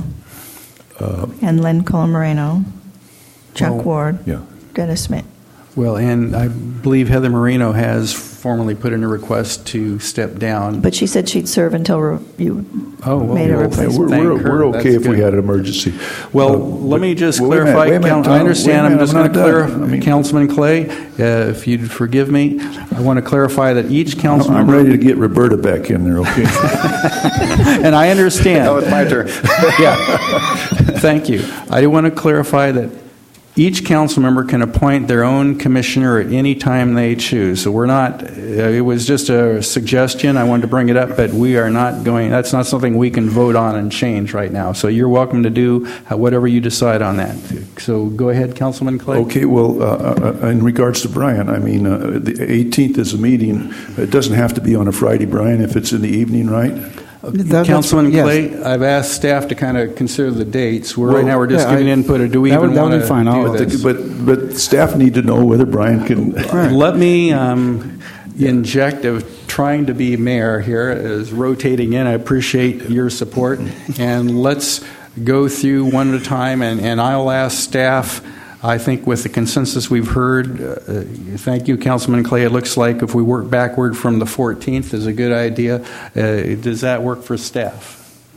and Len Colomoreno, Chuck Well, Ward, yeah. Dennis Smith. Well, and I believe Heather Moreno has formally put in a request to step down. But she said she'd serve until you Oh, well, made a well, replacement. Thank we're her. okay That's if we good. had an emergency. Well, let me just wait a minute, clarify. wait a minute, Tom. I understand. Wait a I'm just minute, going to I'm not done. clarify. I mean- Councilman Clay, if you'd forgive me, I want to clarify that each council I'm member, ready to get Roberta back in there, okay? and I understand. That was my turn. Yeah. Thank you. I do want to clarify that each council member can appoint their own commissioner at any time they choose. So we're not, it was just a suggestion. I wanted to bring it up, but we are not going, that's not something we can vote on and change right now. So you're welcome to do whatever you decide on that. So go ahead, Councilman Clay. Okay, well, in regards to Brian, I mean, the 18th is a meeting. It doesn't have to be on a Friday, Brian, if it's in the evening, right? Councilman yes. Clay, I've asked staff to kind of consider the dates. Right Well, now we're just yeah, giving input, or do we that even would want be to fine. do this? But staff need to know whether Brian can... Let me inject of trying to be mayor here as rotating in. I appreciate your support. And let's go through one at a time, and I'll ask staff, I think with the consensus we've heard, thank you, Councilman Clay, it looks like if we work backward from the 14th is a good idea. Does that work for staff?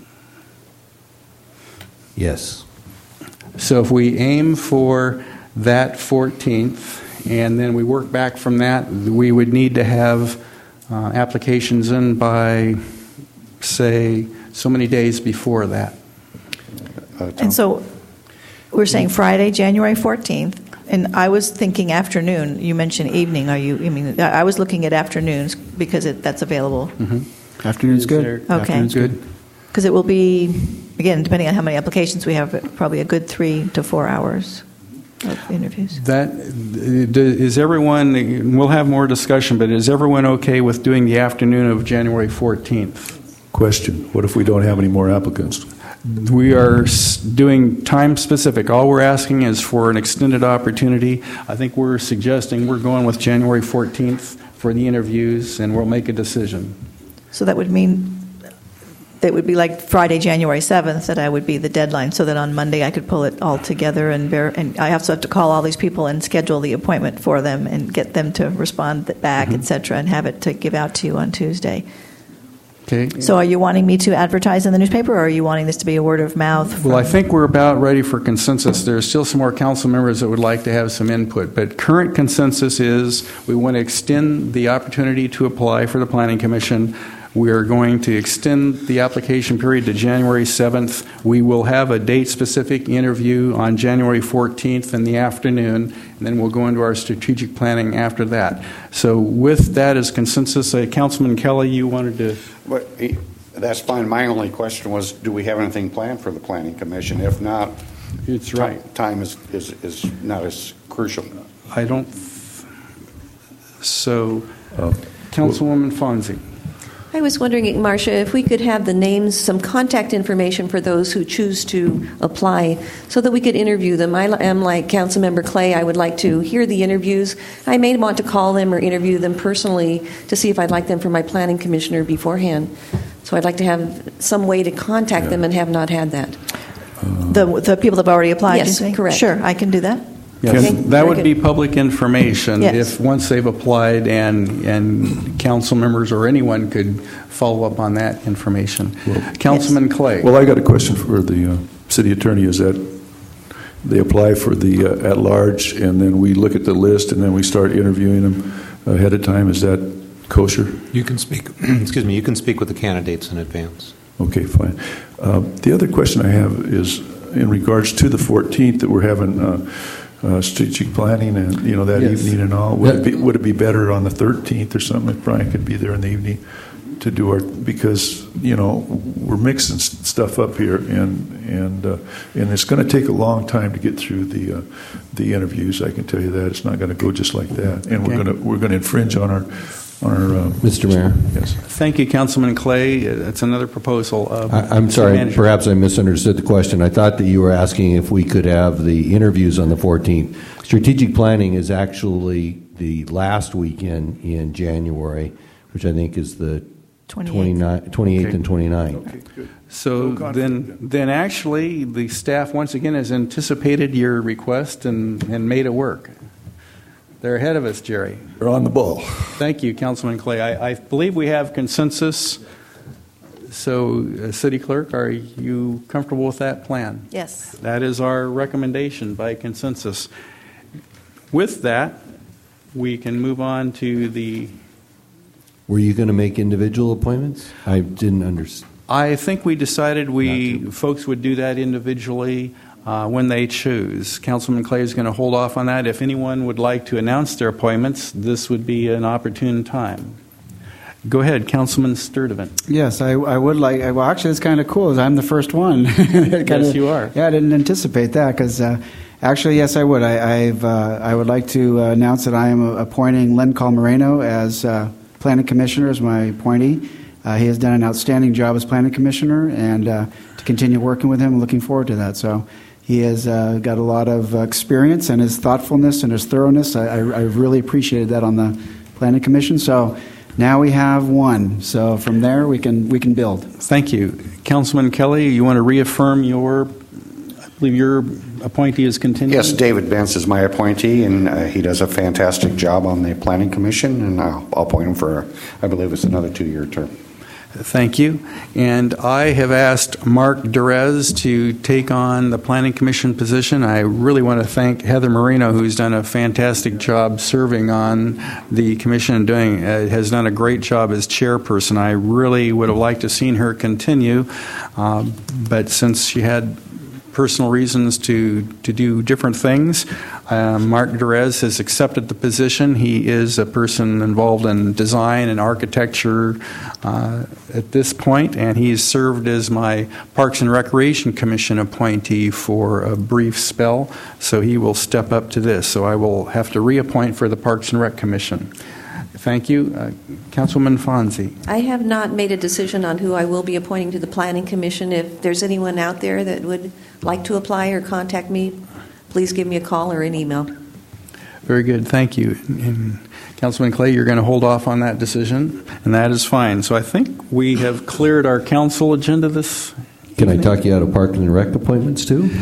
Yes. So if we aim for that 14th, and then we work back from that, we would need to have applications in by, say, so many days before that. And so we're saying Friday, January 14th, and I was thinking afternoon. You mentioned evening. I was looking at afternoons because that's available. Mm-hmm. Afternoon's good. Okay. Afternoon's good. Because it will be, again, depending on how many applications we have, probably a good 3 to 4 hours of interviews. That is everyone. We'll have more discussion, but is everyone okay with doing the afternoon of January 14th? Question, what if we don't have any more applicants? We are doing time specific. All we're asking is for an extended opportunity. I think we're suggesting we're going with January 14th for the interviews, and we'll make a decision. So that would mean that would be like Friday, January 7th, that I would be the deadline, so that on Monday I could pull it all together, and I also have to call all these people and schedule the appointment for them and get them to respond back, et cetera, and have it to give out to you on Tuesday. Okay. So are you wanting me to advertise in the newspaper, or are you wanting this to be a word of mouth? Well, I think we're about ready for consensus. There's still some more council members that would like to have some input, but current consensus is we want to extend the opportunity to apply for the Planning Commission. We are going to extend the application period to January 7th. We will have a date-specific interview on January 14th in the afternoon, and then we'll go into our strategic planning after that. So with that as consensus, Councilman Kelly, you wanted to... Well, that's fine. My only question was, do we have anything planned for the Planning Commission? If not, It's right. time is not as crucial. I don't... So, Councilwoman Fonzie. I was wondering, Marcia, if we could have the names, some contact information for those who choose to apply so that we could interview them. I am like Councilmember Clay. I would like to hear the interviews. I may want to call them or interview them personally to see if I'd like them for my planning commissioner beforehand. So I'd like to have some way to contact them and have not had that. The people that have already applied? Yes, you say? correct. Sure, I can do that. Yes, Okay, that very would good. be public information Yes. if once they've applied and council members or anyone could follow up on that information. Councilman Clay. Well, I got a question for the city attorney. Is that they apply for the at-large, and then we look at the list, and then we start interviewing them ahead of time. Is that kosher? You can speak. Excuse me. You can speak with the candidates in advance. Okay, fine. The other question I have is in regards to the 14th that we're having strategic planning and that Yes. evening and all. Would it be better on the 13th or something if Brian could be there in the evening to do our, because we're mixing stuff up here and it's going to take a long time to get through the interviews. I can tell you that it's not going to go just like that, and we're going to infringe on our Mr. Mayor. Yes. Thank you, Councilman Clay. That's another proposal. I'm sorry, manager. perhaps I misunderstood the question. I thought that you were asking if we could have the interviews on the 14th. Strategic planning is actually the last weekend in January, which I think is the 28th Okay. and 29th. Okay, good. So No conflict then actually the staff once again has anticipated your request and made it work. They're ahead of us, Jerry. We're on the ball. Thank you, Councilman Clay. I believe we have consensus. So, City Clerk, are you comfortable with that plan? Yes. That is our recommendation by consensus. With that, we can move on to the... Were you going to make individual appointments? I didn't understand. I think we decided folks would do that individually when they choose. Councilman Clay is going to hold off on that. If anyone would like to announce their appointments, this would be an opportune time. Go ahead, Councilman Sturdivant. Yes, I would like. Well, actually, it's kind of cool. As I'm the first one. Yes, you are. Yeah, I didn't anticipate that because actually, yes, I would. I would like to announce that I am appointing Len Calmereno as Planning Commissioner as my appointee. He has done an outstanding job as Planning Commissioner, and to continue working with him, I'm looking forward to that. So he has got a lot of experience, and his thoughtfulness and his thoroughness, I really appreciated that on the Planning Commission. So now we have one. So from there, we can build. Thank you. Councilman Kelly, you want to reaffirm I believe your appointee is continuing? Yes, David Bentz is my appointee, and he does a fantastic job on the Planning Commission, and I'll appoint him for, I believe it's another 2-year term. Thank you. And I have asked Mark Derez to take on the Planning Commission position. I really want to thank Heather Marino, who's done a fantastic job serving on the commission and has done a great job as chairperson. I really would have liked to have seen her continue, but since she had personal reasons to do different things, Mark Derez has accepted the position. He is a person involved in design and architecture at this point, and he's served as my Parks and Recreation Commission appointee for a brief spell, so he will step up to this. So I will have to reappoint for the Parks and Rec Commission. Thank you. Councilwoman Fonzie. I have not made a decision on who I will be appointing to the Planning Commission. If there's anyone out there that would like to apply or contact me, please give me a call or an email. Very good. Thank you. And Councilman Clay, you're going to hold off on that decision, and that is fine. So I think we have cleared our council agenda this Can evening. I talk you out of Park and Rec appointments too?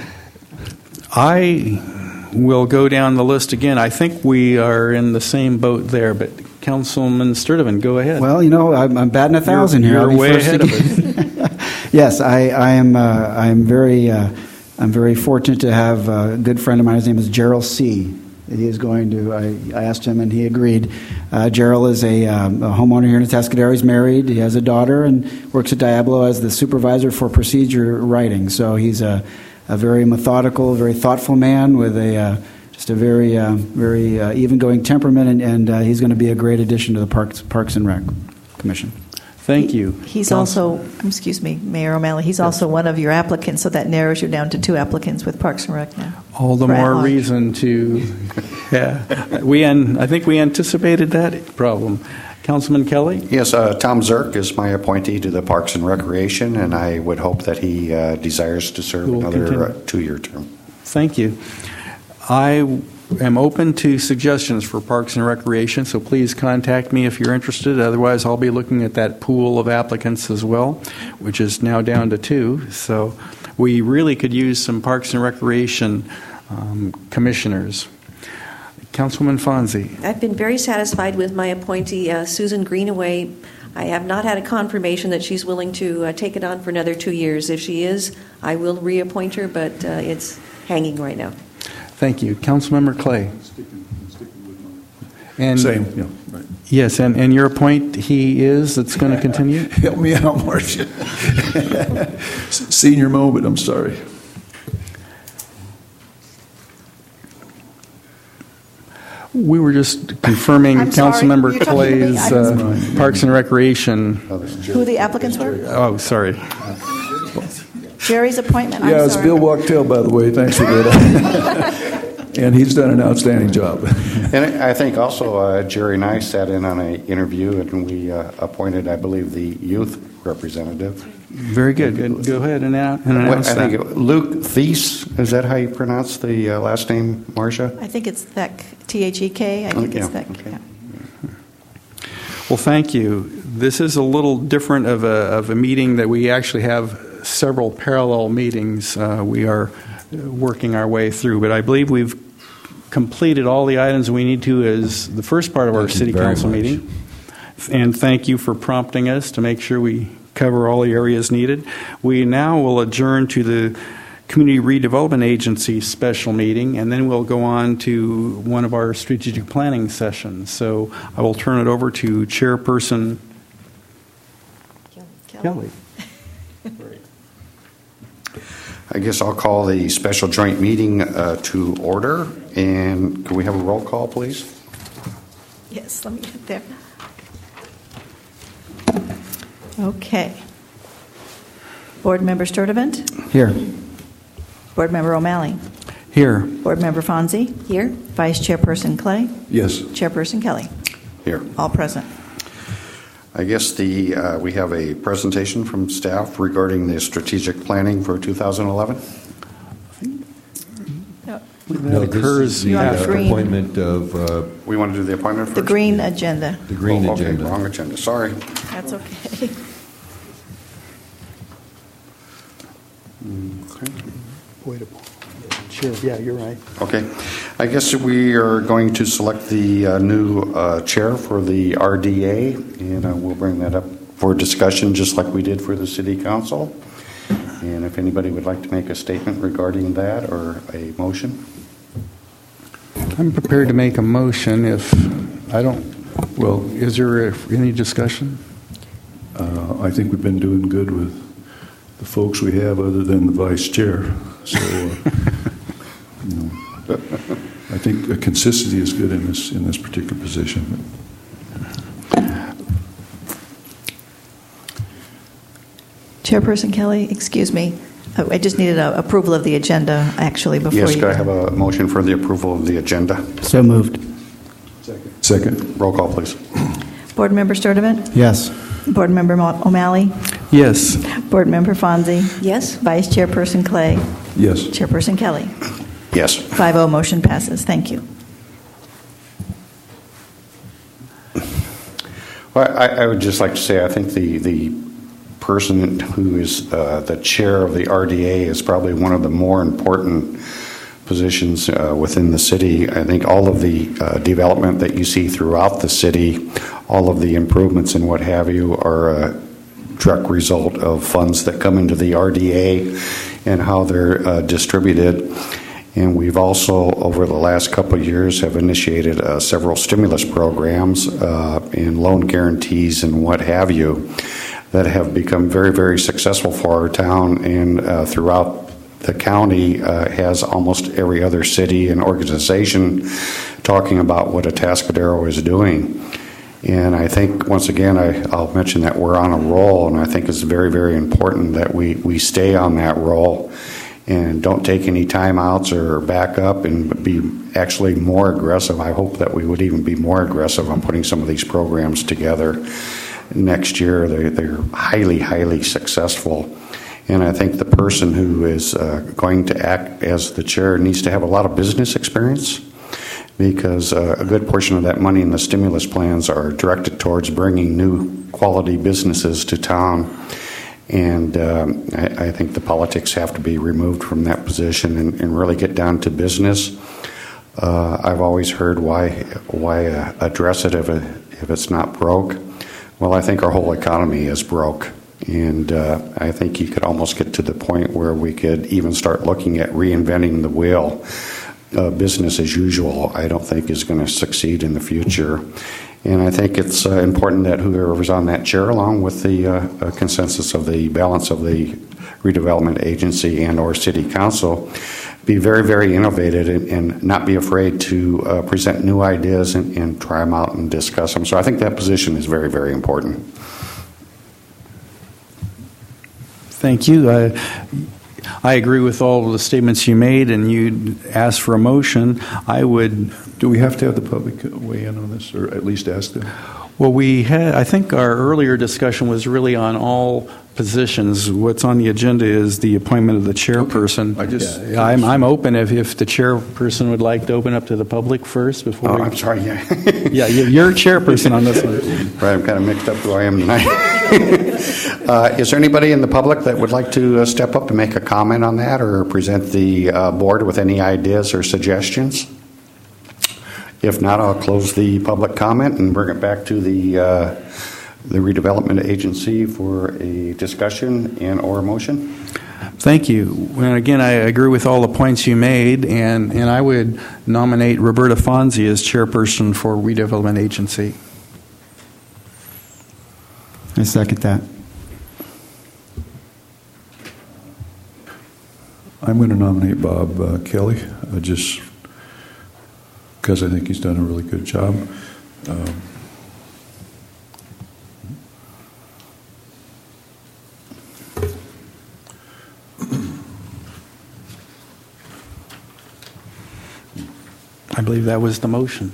I will go down the list again. I think we are in the same boat there, but Councilman Sturdivant, go ahead. Well, I'm batting 1,000 here. You're I'll be way first ahead to of us. Yes, I'm very fortunate to have a good friend of mine. His name is Gerald C. He is going to. I asked him, and he agreed. Gerald is a homeowner here in Atascadero. He's married. He has a daughter, and works at Diablo as the supervisor for procedure writing. So he's a very methodical, very thoughtful man with just a very easygoing temperament, and he's going to be a great addition to the Parks and Rec Commission. Thank you. He's also, excuse me, Mayor O'Malley, he's also one of your applicants, so that narrows you down to 2 applicants with Parks and Rec now. All the For more at-large. reason to, yeah. I think we anticipated that problem. Councilman Kelly? Yes, Tom Zirk is my appointee to the Parks and Recreation, and I would hope that he desires to serve Will another continue. 2-year term. Thank you. I am open to suggestions for Parks and Recreation, so please contact me if you're interested. Otherwise, I'll be looking at that pool of applicants as well, which is now down to 2. So we really could use some Parks and Recreation commissioners. Councilwoman Fonzie. I've been very satisfied with my appointee, Susan Greenaway. I have not had a confirmation that she's willing to take it on for another 2 years. If she is, I will reappoint her, but it's hanging right now. Thank you. Councilmember Clay. And Same, yeah, right. yes, and your point that's going to continue? Help me out, Marcia. Senior moment, I'm sorry. We were just confirming I'm sorry, Councilmember you're talking to me. Clay's Parks and Recreation. Who the applicants were? Oh, sorry. Jerry's appointment. Yeah, I'm it's sorry. Bill Wachtel, by the way. Thanks for that. And he's done an outstanding job. And I think also Jerry and I sat in on an interview, and we appointed, I believe, the youth representative. Very good. Go ahead and announce I think that. Luke Thies, is that how you pronounce the last name, Marcia? I think it's Thek, T-H-E-K. I think it's Thek. Okay. Yeah. Well, thank you. This is a little different of a meeting that we actually have several parallel meetings we are working our way through. But I believe we've completed all the items we need to as the first part of our city council meeting. And thank you for prompting us to make sure we cover all the areas needed. We now will adjourn to the Community Redevelopment Agency special meeting, and then we'll go on to one of our strategic planning sessions. So I will turn it over to Chairperson Kelly. I guess I'll call the special joint meeting to order. And can we have a roll call, please? Yes, let me get there. Okay. Board Member Sturtevant? Here. Board Member O'Malley? Here. Board Member Fonzie? Here? Vice Chairperson Clay? Yes. Chairperson Kelly? Here. All present. I guess we have a presentation from staff regarding the strategic planning for 2011. No, occurs this is the after. appointment of We want to do the appointment first? The green agenda. the green Oh, okay, agenda. wrong agenda. Sorry. That's okay. Sure. Yeah, you're right. Okay. I guess we are going to select the new chair for the RDA, and we'll bring that up for discussion just like we did for the City Council. And if anybody would like to make a statement regarding that or a motion. I'm prepared to make a motion if I don't. Well, is there any discussion? I think we've been doing good with the folks we have other than the vice chair. So, I think consistency is good in this particular position. Chairperson Kelly, excuse me. I just needed approval of the agenda, actually, before Yes, you... could I have a motion for the approval of the agenda? So moved. Second. Roll call, please. Board Member Sturtevant? Yes. Board Member O'Malley? Yes. Board Member Fonzie? Yes? Vice Chairperson Clay? Yes. Chairperson Kelly? Yes. 5-0, motion passes. Thank you. Well, I would just like to say I think the person who is the chair of the RDA is probably one of the more important positions within the city. I think all of the development that you see throughout the city, all of the improvements and what have you, are a direct result of funds that come into the RDA and how they're distributed. And we've also, over the last couple of years, have initiated several stimulus programs and loan guarantees and what have you that have become very, very successful for our town and throughout the county has almost every other city and organization talking about what Atascadero is doing. And I think, once again, I'll mention that we're on a roll, and I think it's very, very important that we stay on that roll and don't take any timeouts or back up and be actually more aggressive. I hope that we would even be more aggressive on putting some of these programs together next year. They're highly, highly successful. And I think the person who is going to act as the chair needs to have a lot of business experience, because a good portion of that money in the stimulus plans are directed towards bringing new quality businesses to town. And I think the politics have to be removed from that position and really get down to business. I've always heard why address it if it's not broke. Well, I think our whole economy is broke, And I think you could almost get to the point where we could even start looking at reinventing the wheel. Business as usual, I don't think is going to succeed in the future. And I think it's important that whoever's on that chair, along with the consensus of the balance of the redevelopment agency and or city council, be very, very innovative and not be afraid to present new ideas and try them out and discuss them. So I think that position is very, very important. Thank you. I agree with all of the statements you made, and you asked for a motion. I would. Do we have to have the public weigh in on this, or at least ask them? Well, we had. I think our earlier discussion was really on all positions. What's on the agenda is the appointment of the chairperson. Okay. I'm open if the chairperson would like to open up to the public first before. Oh, I'm sorry. Yeah. Yeah, you're chairperson on this one. Right, I'm kind of mixed up who I am tonight. Is there anybody in the public that would like to step up to make a comment on that or present the board with any ideas or suggestions? If not, I'll close the public comment and bring it back to the redevelopment agency for a discussion and or motion. Thank you. And again, I agree with all the points you made, and I would nominate Roberta Fonzie as chairperson for redevelopment agency. I second that. I'm going to nominate Bob Kelly, just because I think he's done a really good job. I believe that was the motion.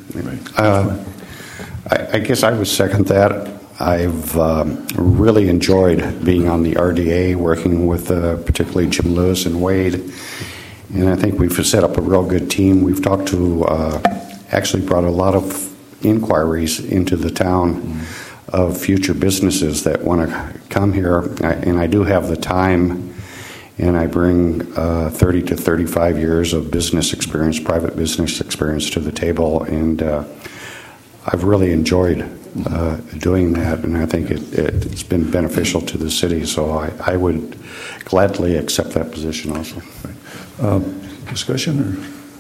I guess I would second that. I've really enjoyed being on the RDA, working with particularly Jim Lewis and Wade, and I think we've set up a real good team. We've talked to, actually brought a lot of inquiries into the town of future businesses that want to come here, and I do have the time, and I bring 30 to 35 years of business experience, private business experience to the table, and I've really enjoyed doing that, and I think it's been beneficial to the city, so I would gladly accept that position also. Discussion? Or?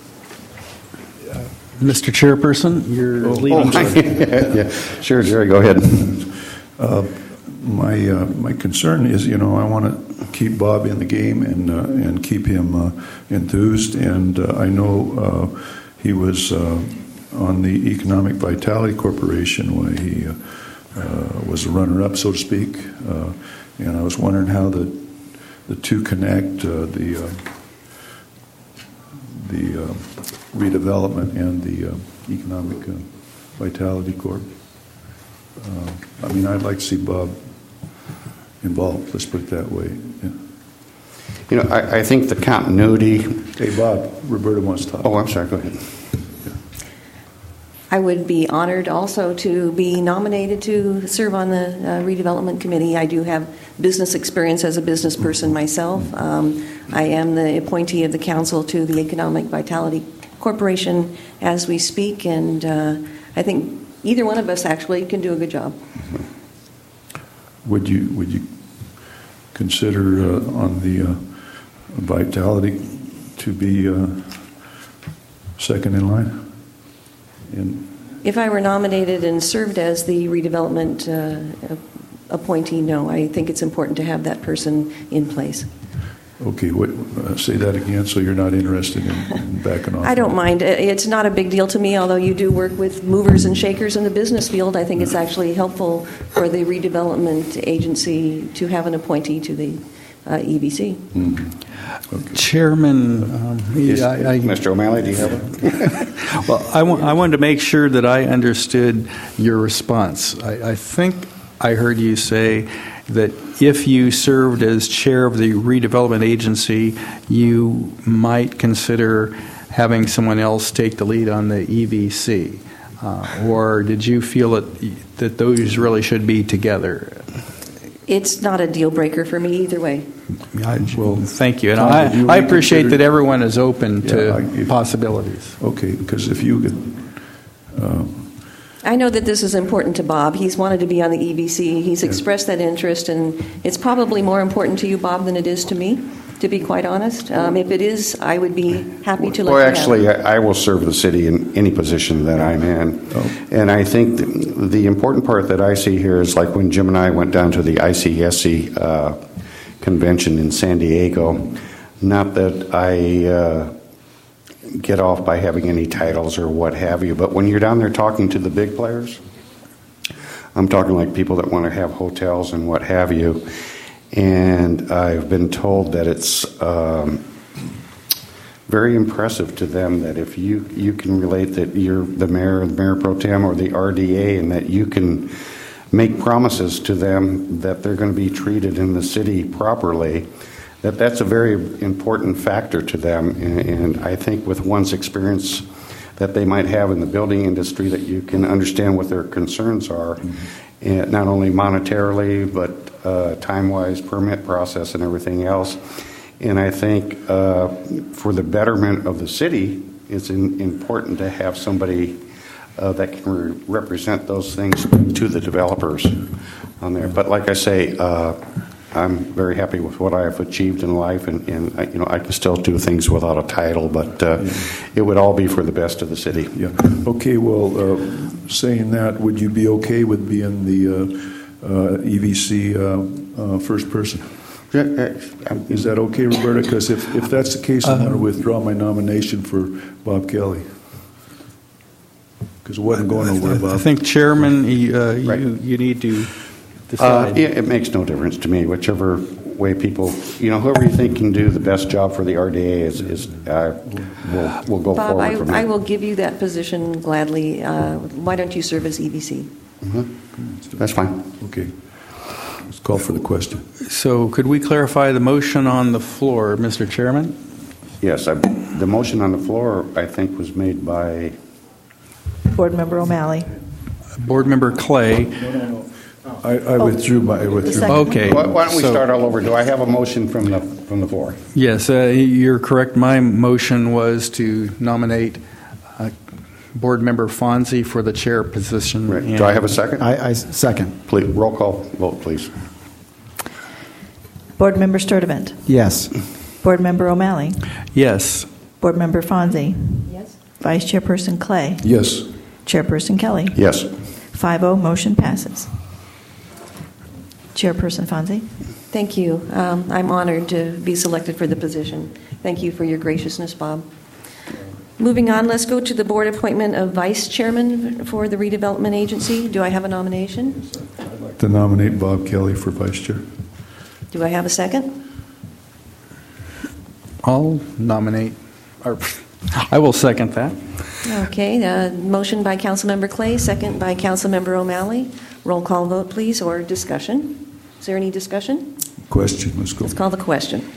Mr. Chairperson, you're leading. Yeah, sure, Jerry, go ahead. My concern is, I want to keep Bob in the game and keep him enthused, and I know he was on the Economic Vitality Corporation when he was a runner-up, so to speak, and I was wondering how the two connect, the redevelopment and the Economic Vitality Corp. I'd like to see Bob involved, let's put it that way. Yeah. I think the continuity... Hey, Bob, Roberta wants to talk. Oh, I'm sorry, go ahead. I would be honored also to be nominated to serve on the redevelopment committee. I do have business experience as a business person myself. I am the appointee of the council to the Economic Vitality Corporation as we speak, and I think either one of us actually can do a good job. Would you consider on the Vitality to be second in line? If I were nominated and served as the redevelopment appointee, no. I think it's important to have that person in place. Okay, say that again, so you're not interested in backing off? I don't mind. It's not a big deal to me, although you do work with movers and shakers in the business field. I think it's actually helpful for the redevelopment agency to have an appointee to the EVC. Mm-hmm. Okay. Chairman, Mr. O'Malley, do you have it? Well, I wanted to make sure that I understood your response. I think I heard you say that if you served as chair of the redevelopment agency, you might consider having someone else take the lead on the EVC. Or did you feel that those really should be together? It's not a deal breaker for me either way. Well, thank you. And Tom, I appreciate that everyone is open to possibilities. Okay, because if you could... I know that this is important to Bob. He's wanted to be on the EVC. He's expressed that interest, and it's probably more important to you, Bob, than it is to me, to be quite honest. If it is, I would be happy to let Well, you actually, have it. I will serve the city in any position that I'm in. And I think the important part that I see here is like when Jim and I went down to the ICSC convention in San Diego. Not that I get off by having any titles or what have you, but when you're down there talking to the big players, I'm talking like people that want to have hotels and what have you, and I've been told that it's very impressive to them that if you can relate that you're the mayor pro tem, or the RDA, and that you can make promises to them that they're going to be treated in the city properly, that's a very important factor to them. And I think with one's experience that they might have in the building industry, that you can understand what their concerns are, and not only monetarily, but time-wise, permit process, and everything else. And I think for the betterment of the city, it's important to have somebody that can represent those things to the developers on there. But like I say, I'm very happy with what I have achieved in life, and I can still do things without a title, but it would all be for the best of the city. Yeah. Okay. Well, saying that, would you be okay with being the EVC first person? Is that okay, Roberta? Because if that's the case, I'm going to withdraw my nomination for Bob Kelly. Because it wasn't going nowhere, Bob. I think, Chairman, you need to decide. It makes no difference to me. Whichever way people, whoever you think can do the best job for the RDA will go Bob, forward from I that. will give you that position gladly. Why don't you serve as EVC? Mm-hmm. That's fine. Okay. Let's call for the question. So could we clarify the motion on the floor, Mr. Chairman? Yes, the motion on the floor, I think, was made by Board Member O'Malley. Board Member Clay. No. I withdrew my. Okay. Why don't we start all over? Do I have a motion from the floor? Yes, you're correct. My motion was to nominate Board Member Fonzie for the chair position. Right. Do I have a second? I second. Please, roll call vote, please. Board Member Sturdivant. Yes. Board Member O'Malley. Yes. Board Member Fonzie. Yes. Vice Chairperson Clay. Yes. Chairperson Kelly. Yes. 5-0, motion passes. Chairperson Fonzie. Thank you. I'm honored to be selected for the position. Thank you for your graciousness, Bob. Moving on, let's go to the board appointment of vice chairman for the redevelopment agency. Do I have a nomination? I'd like to nominate Bob Kelly for vice chair. Do I have a second? I'll nominate, or I will second that. Okay, motion by Councilmember Clay, second by Councilmember O'Malley. Roll call vote, please, or discussion. Is there any discussion? Question. Let's go. Let's call the question.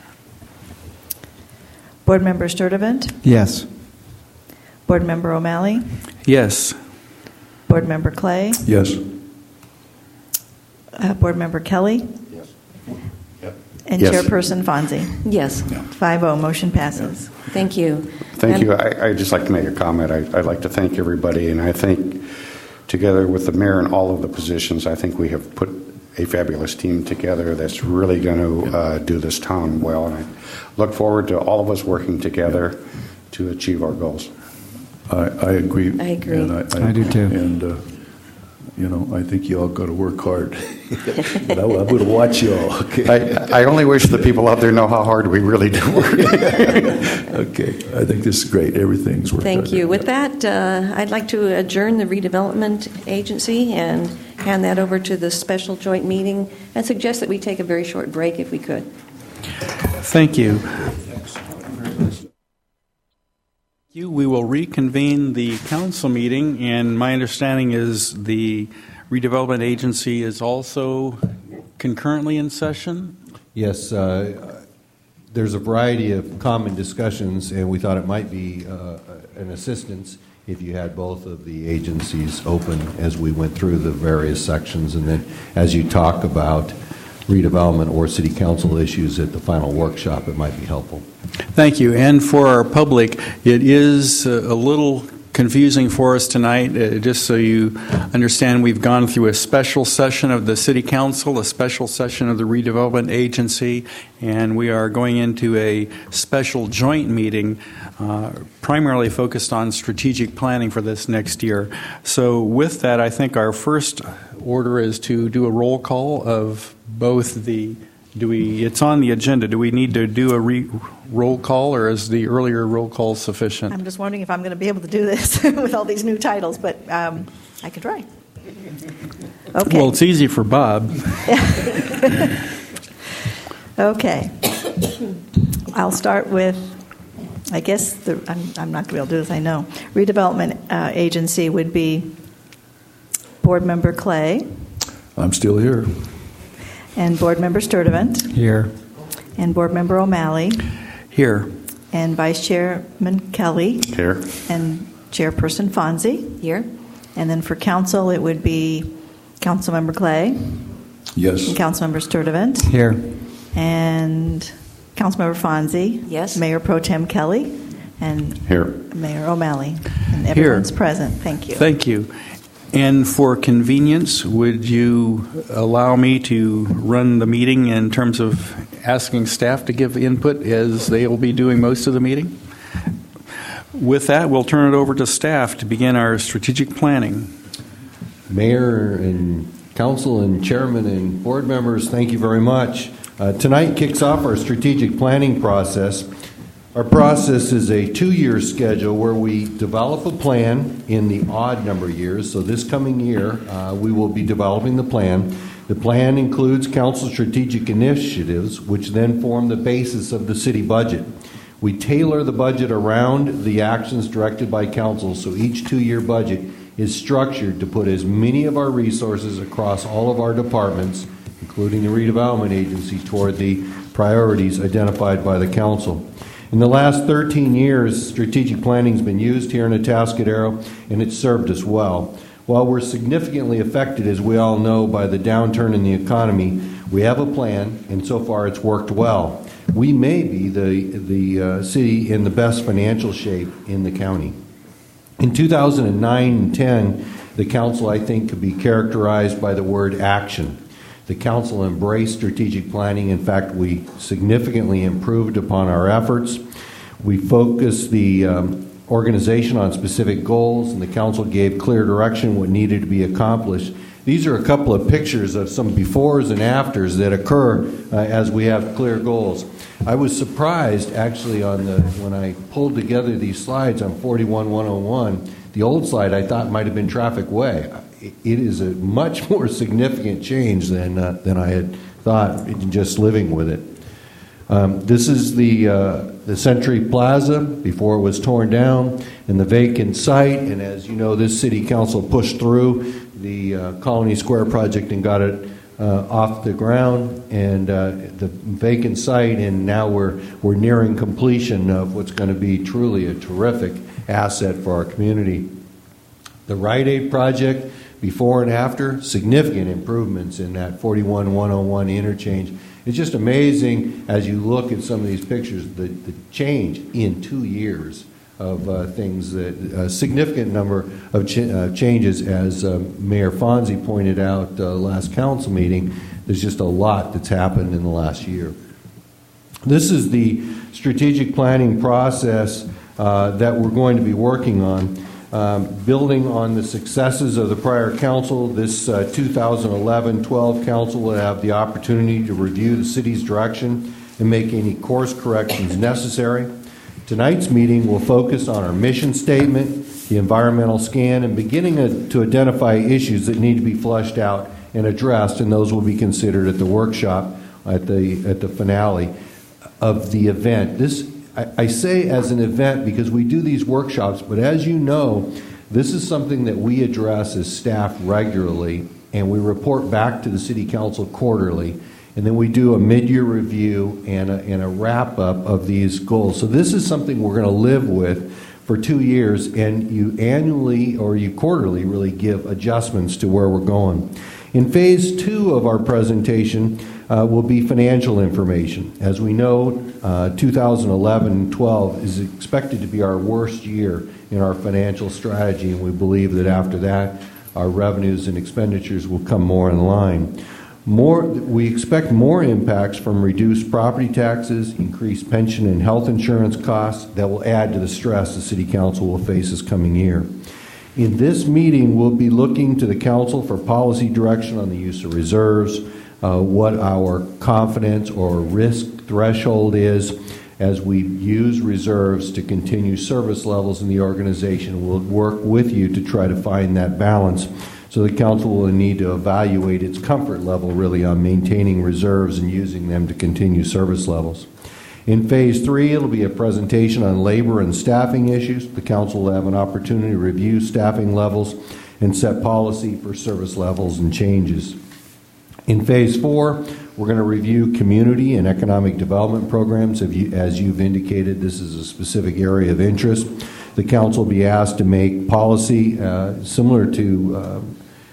Board Member Sturdivant. Yes. Board Member O'Malley. Yes. Board Member Clay. Yes. Board Member Kelly. Yes. And Yes. Chairperson Fonzie. Yes. 5-0, motion passes. Thank you. Thank you. I'd just like to make a comment. I'd like to thank everybody, and I think together with the mayor and all of the positions, I think we have put a fabulous team together that's really going to do this town well, and I look forward to all of us working together to achieve our goals. I agree. I agree. And I do too. And I think you all got to work hard. And I'm going to watch you all. Okay. I only wish the people out there know how hard we really do work. Okay. I think this is great. Everything's worked out. Thank you. With that, I'd like to adjourn the redevelopment agency and hand that over to the special joint meeting and suggest that we take a very short break if we could. Thank you. We will reconvene the council meeting, and my understanding is the redevelopment agency is also concurrently in session. Yes, there's a variety of common discussions, and we thought it might be an assistance if you had both of the agencies open as we went through the various sections, and then as you talk about redevelopment or city council issues at the final workshop, it might be helpful. Thank you. And for our public, it is a little confusing for us tonight. Just so you understand, we've gone through a special session of the City Council, a special session of the Redevelopment Agency, and we are going into a special joint meeting primarily focused on strategic planning for this next year. So with that, I think our first order is to do a roll call of both the it's on the agenda. Do we need to do a roll call, or is the earlier roll call sufficient? I'm just wondering if I'm going to be able to do this with all these new titles, but I can try. Okay. Well, it's easy for Bob. Okay. I'll start with, I guess, I'm not going to be able to do this, I know. Redevelopment Agency would be Board Member Clay. I'm still here. And Board Member Sturdivant. Here. And Board Member O'Malley. Here. And Vice Chairman Kelly. Here. And Chairperson Fonzie. Here. And then for council, it would be Councilmember Clay. Yes. And Councilmember Sturdivant. Here. And Councilmember Fonzie. Yes. Mayor Pro Tem Kelly. And Here. Mayor O'Malley. And everyone's present. Thank you. Thank you. And for convenience, would you allow me to run the meeting in terms of asking staff to give input, as they will be doing most of the meeting? With that, we'll turn it over to staff to begin our strategic planning. Mayor and council and chairman and board members, thank you very much. Tonight kicks off our strategic planning process. Our process is a 2-year schedule where we develop a plan in the odd number of years. So this coming year, we will be developing the plan. The plan includes council strategic initiatives, which then form the basis of the city budget. We tailor the budget around the actions directed by council, so each 2-year budget is structured to put as many of our resources across all of our departments, including the redevelopment agency, toward the priorities identified by the council. In the last 13 years, strategic planning has been used here in Atascadero, and it's served us well. While we're significantly affected, as we all know, by the downturn in the economy, we have a plan, and so far it's worked well. We may be the city in the best financial shape in the county. In 2009 and 10, the council, I think, could be characterized by the word action. The council embraced strategic planning. In fact, we significantly improved upon our efforts. We focused the organization on specific goals, and the council gave clear direction what needed to be accomplished. These are a couple of pictures of some befores and afters that occur as we have clear goals. I was surprised, actually, when I pulled together these slides on 41-101. The old slide I thought might have been Traffic Way. It is a much more significant change than I had thought just living with it. This is the Century Plaza before it was torn down, and the vacant site. And as you know, this city council pushed through the Colony Square project and got it off the ground, and the vacant site. And now we're nearing completion of what's going to be truly a terrific asset for our community. The Rite Aid project, before and after, significant improvements in that 41-101 interchange. It's just amazing as you look at some of these pictures, the change in 2 years of things, that a significant number of changes, as Mayor Fonzie pointed out last council meeting. There's just a lot that's happened in the last year. This is the strategic planning process that we're going to be working on. Building on the successes of the prior council, this 2011-12 council will have the opportunity to review the city's direction and make any course corrections necessary. Tonight's meeting will focus on our mission statement, the environmental scan, and beginning to identify issues that need to be fleshed out and addressed, and those will be considered at the workshop at the finale of the event. I say as an event because we do these workshops, but as you know, this is something that we address as staff regularly, and we report back to the City Council quarterly, and then we do a mid-year review and a wrap-up of these goals. So this is something we're going to live with for 2 years, and you annually or you quarterly really give adjustments to where we're going. In phase 2 of our presentation will be financial information. As we know, 2011-12 is expected to be our worst year in our financial strategy, and we believe that after that, our revenues and expenditures will come more in line. We expect more impacts from reduced property taxes, increased pension and health insurance costs that will add to the stress the City Council will face this coming year. In this meeting, we'll be looking to the Council for policy direction on the use of reserves, what our confidence or risk threshold is as we use reserves to continue service levels in the organization. We'll work with you to try to find that balance. So the Council will need to evaluate its comfort level really on maintaining reserves and using them to continue service levels. In Phase 3, it'll be a presentation on labor and staffing issues. The Council will have an opportunity to review staffing levels and set policy for service levels and changes. In Phase 4, we're going to review community and economic development programs. As you've indicated, this is a specific area of interest. The Council will be asked to make policy similar to,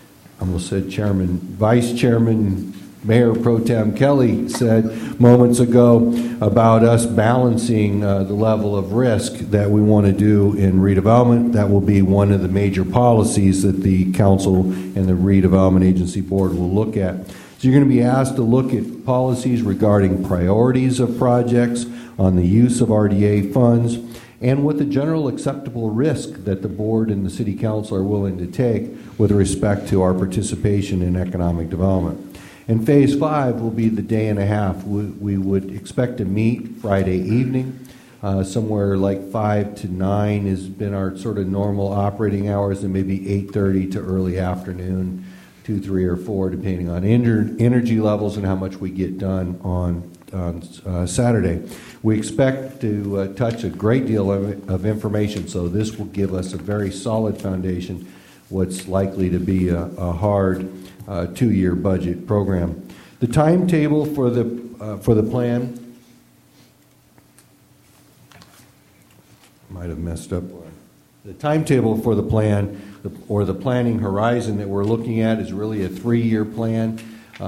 I almost said Vice Chairman Mayor Pro Tem Kelly said moments ago about us balancing the level of risk that we want to do in redevelopment. That will be one of the major policies that the Council and the Redevelopment Agency Board will look at. So you're going to be asked to look at policies regarding priorities of projects, on the use of RDA funds, and what the general acceptable risk that the Board and the City Council are willing to take with respect to our participation in economic development. And Phase 5 will be the day and a half. We would expect to meet Friday evening. Somewhere like 5 to 9 has been our sort of normal operating hours, and maybe 8:30 to early afternoon, 2, 3, or 4, depending on energy levels and how much we get done on Saturday. We expect to touch a great deal of information, so this will give us a very solid foundation, what's likely to be a hard 2-year budget program. The timetable for the plan, might have messed up. The timetable for the plan or the planning horizon that we're looking at is really a 3-year plan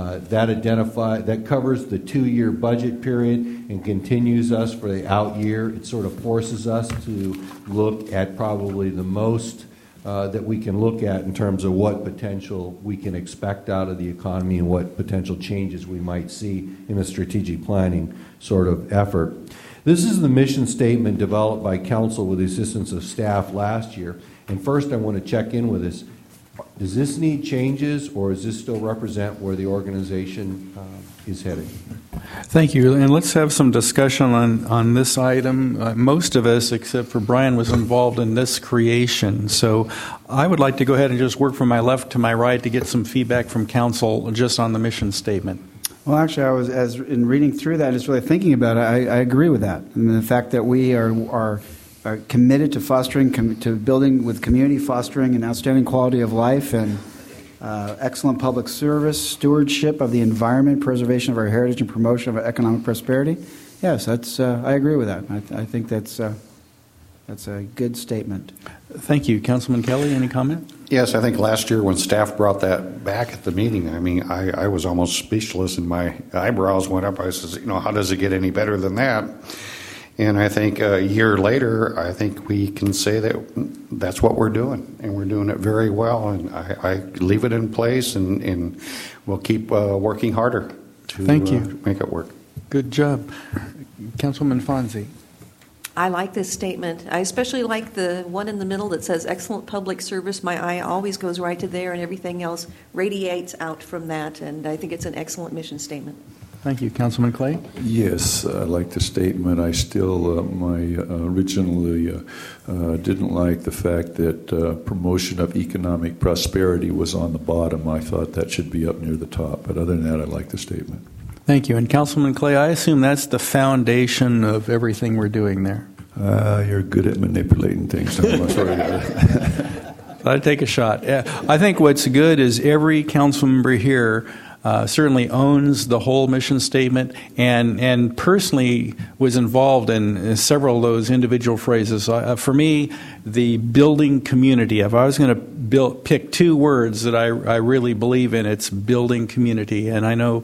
that covers the 2-year budget period and continues us for the out year. It sort of forces us to look at probably the most that we can look at in terms of what potential we can expect out of the economy and what potential changes we might see in a strategic planning sort of effort. This is the mission statement developed by Council with the assistance of staff last year. And first I want to check in with this. Does this need changes, or does this still represent where the organization is headed? Thank you. And let's have some discussion on this item. Most of us, except for Brian, was involved in this creation. So I would like to go ahead and just work from my left to my right to get some feedback from Council just on the mission statement. Well, actually, in reading through that, just really thinking about it, I agree with that. And the fact that we are committed to fostering, to building with community, fostering an outstanding quality of life and excellent public service, stewardship of the environment, preservation of our heritage, and promotion of economic prosperity. Yes, I agree with that. I think that's a good statement. Thank you. Councilman Kelly, any comment? Yes, I think last year when staff brought that back at the meeting, I mean, I was almost speechless and my eyebrows went up. I said, how does it get any better than that? And I think a year later, I think we can say that that's what we're doing, and we're doing it very well. And I leave it in place, and we'll keep working harder to make it work. Good job. Councilwoman Fonzie. I like this statement. I especially like the one in the middle that says excellent public service. My eye always goes right to there, and everything else radiates out from that. And I think it's an excellent mission statement. Thank you. Councilman Clay? Yes, I like the statement. I still, originally didn't like the fact that promotion of economic prosperity was on the bottom. I thought that should be up near the top. But other than that, I like the statement. Thank you. And Councilman Clay, I assume that's the foundation of everything we're doing there. You're good at manipulating things. I'd take a shot. Yeah. I think what's good is every council member here certainly owns the whole mission statement and personally was involved in several of those individual phrases. For me, the building community, if I was going to pick 2 words that I really believe in, it's building community. And I know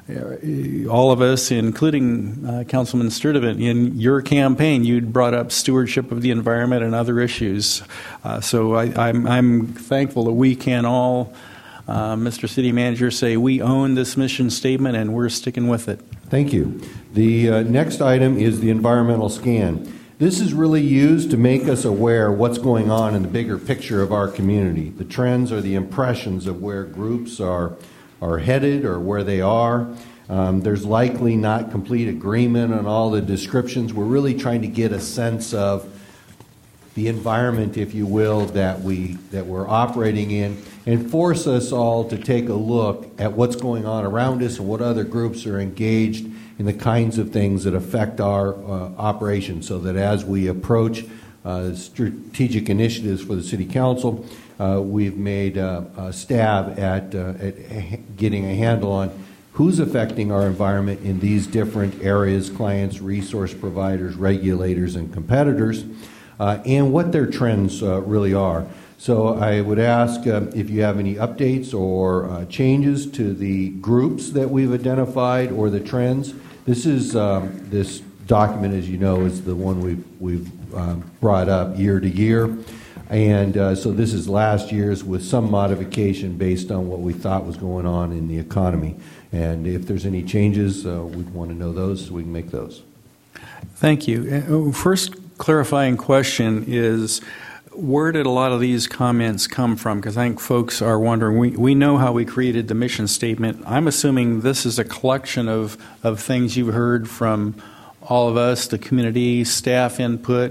all of us, including Councilman Sturdivant, in your campaign, you'd brought up stewardship of the environment and other issues. So I'm thankful that we can all, Mr. City Manager, say we own this mission statement and we're sticking with it. Thank you. The next item is the environmental scan. This is really used to make us aware of what's going on in the bigger picture of our community. The trends are the impressions of where groups are headed or where they are. There's likely not complete agreement on all the descriptions. We're really trying to get a sense of the environment, if you will, that we're operating in, and force us all to take a look at what's going on around us and what other groups are engaged in the kinds of things that affect our operations, so that as we approach strategic initiatives for the City Council, we've made a stab at getting a handle on who's affecting our environment in these different areas: clients, resource providers, regulators, and competitors, and what their trends really are. So I would ask if you have any updates or changes to the groups that we've identified or the trends. This is this document, as you know, is the one we've brought up year to year. And so this is last year's with some modification based on what we thought was going on in the economy. And if there's any changes, we'd want to know those so we can make those. Thank you. First clarifying question is, where did a lot of these comments come from? Because I think folks are wondering, we know how we created the mission statement. I'm assuming this is a collection of things you've heard from all of us, the community, staff input.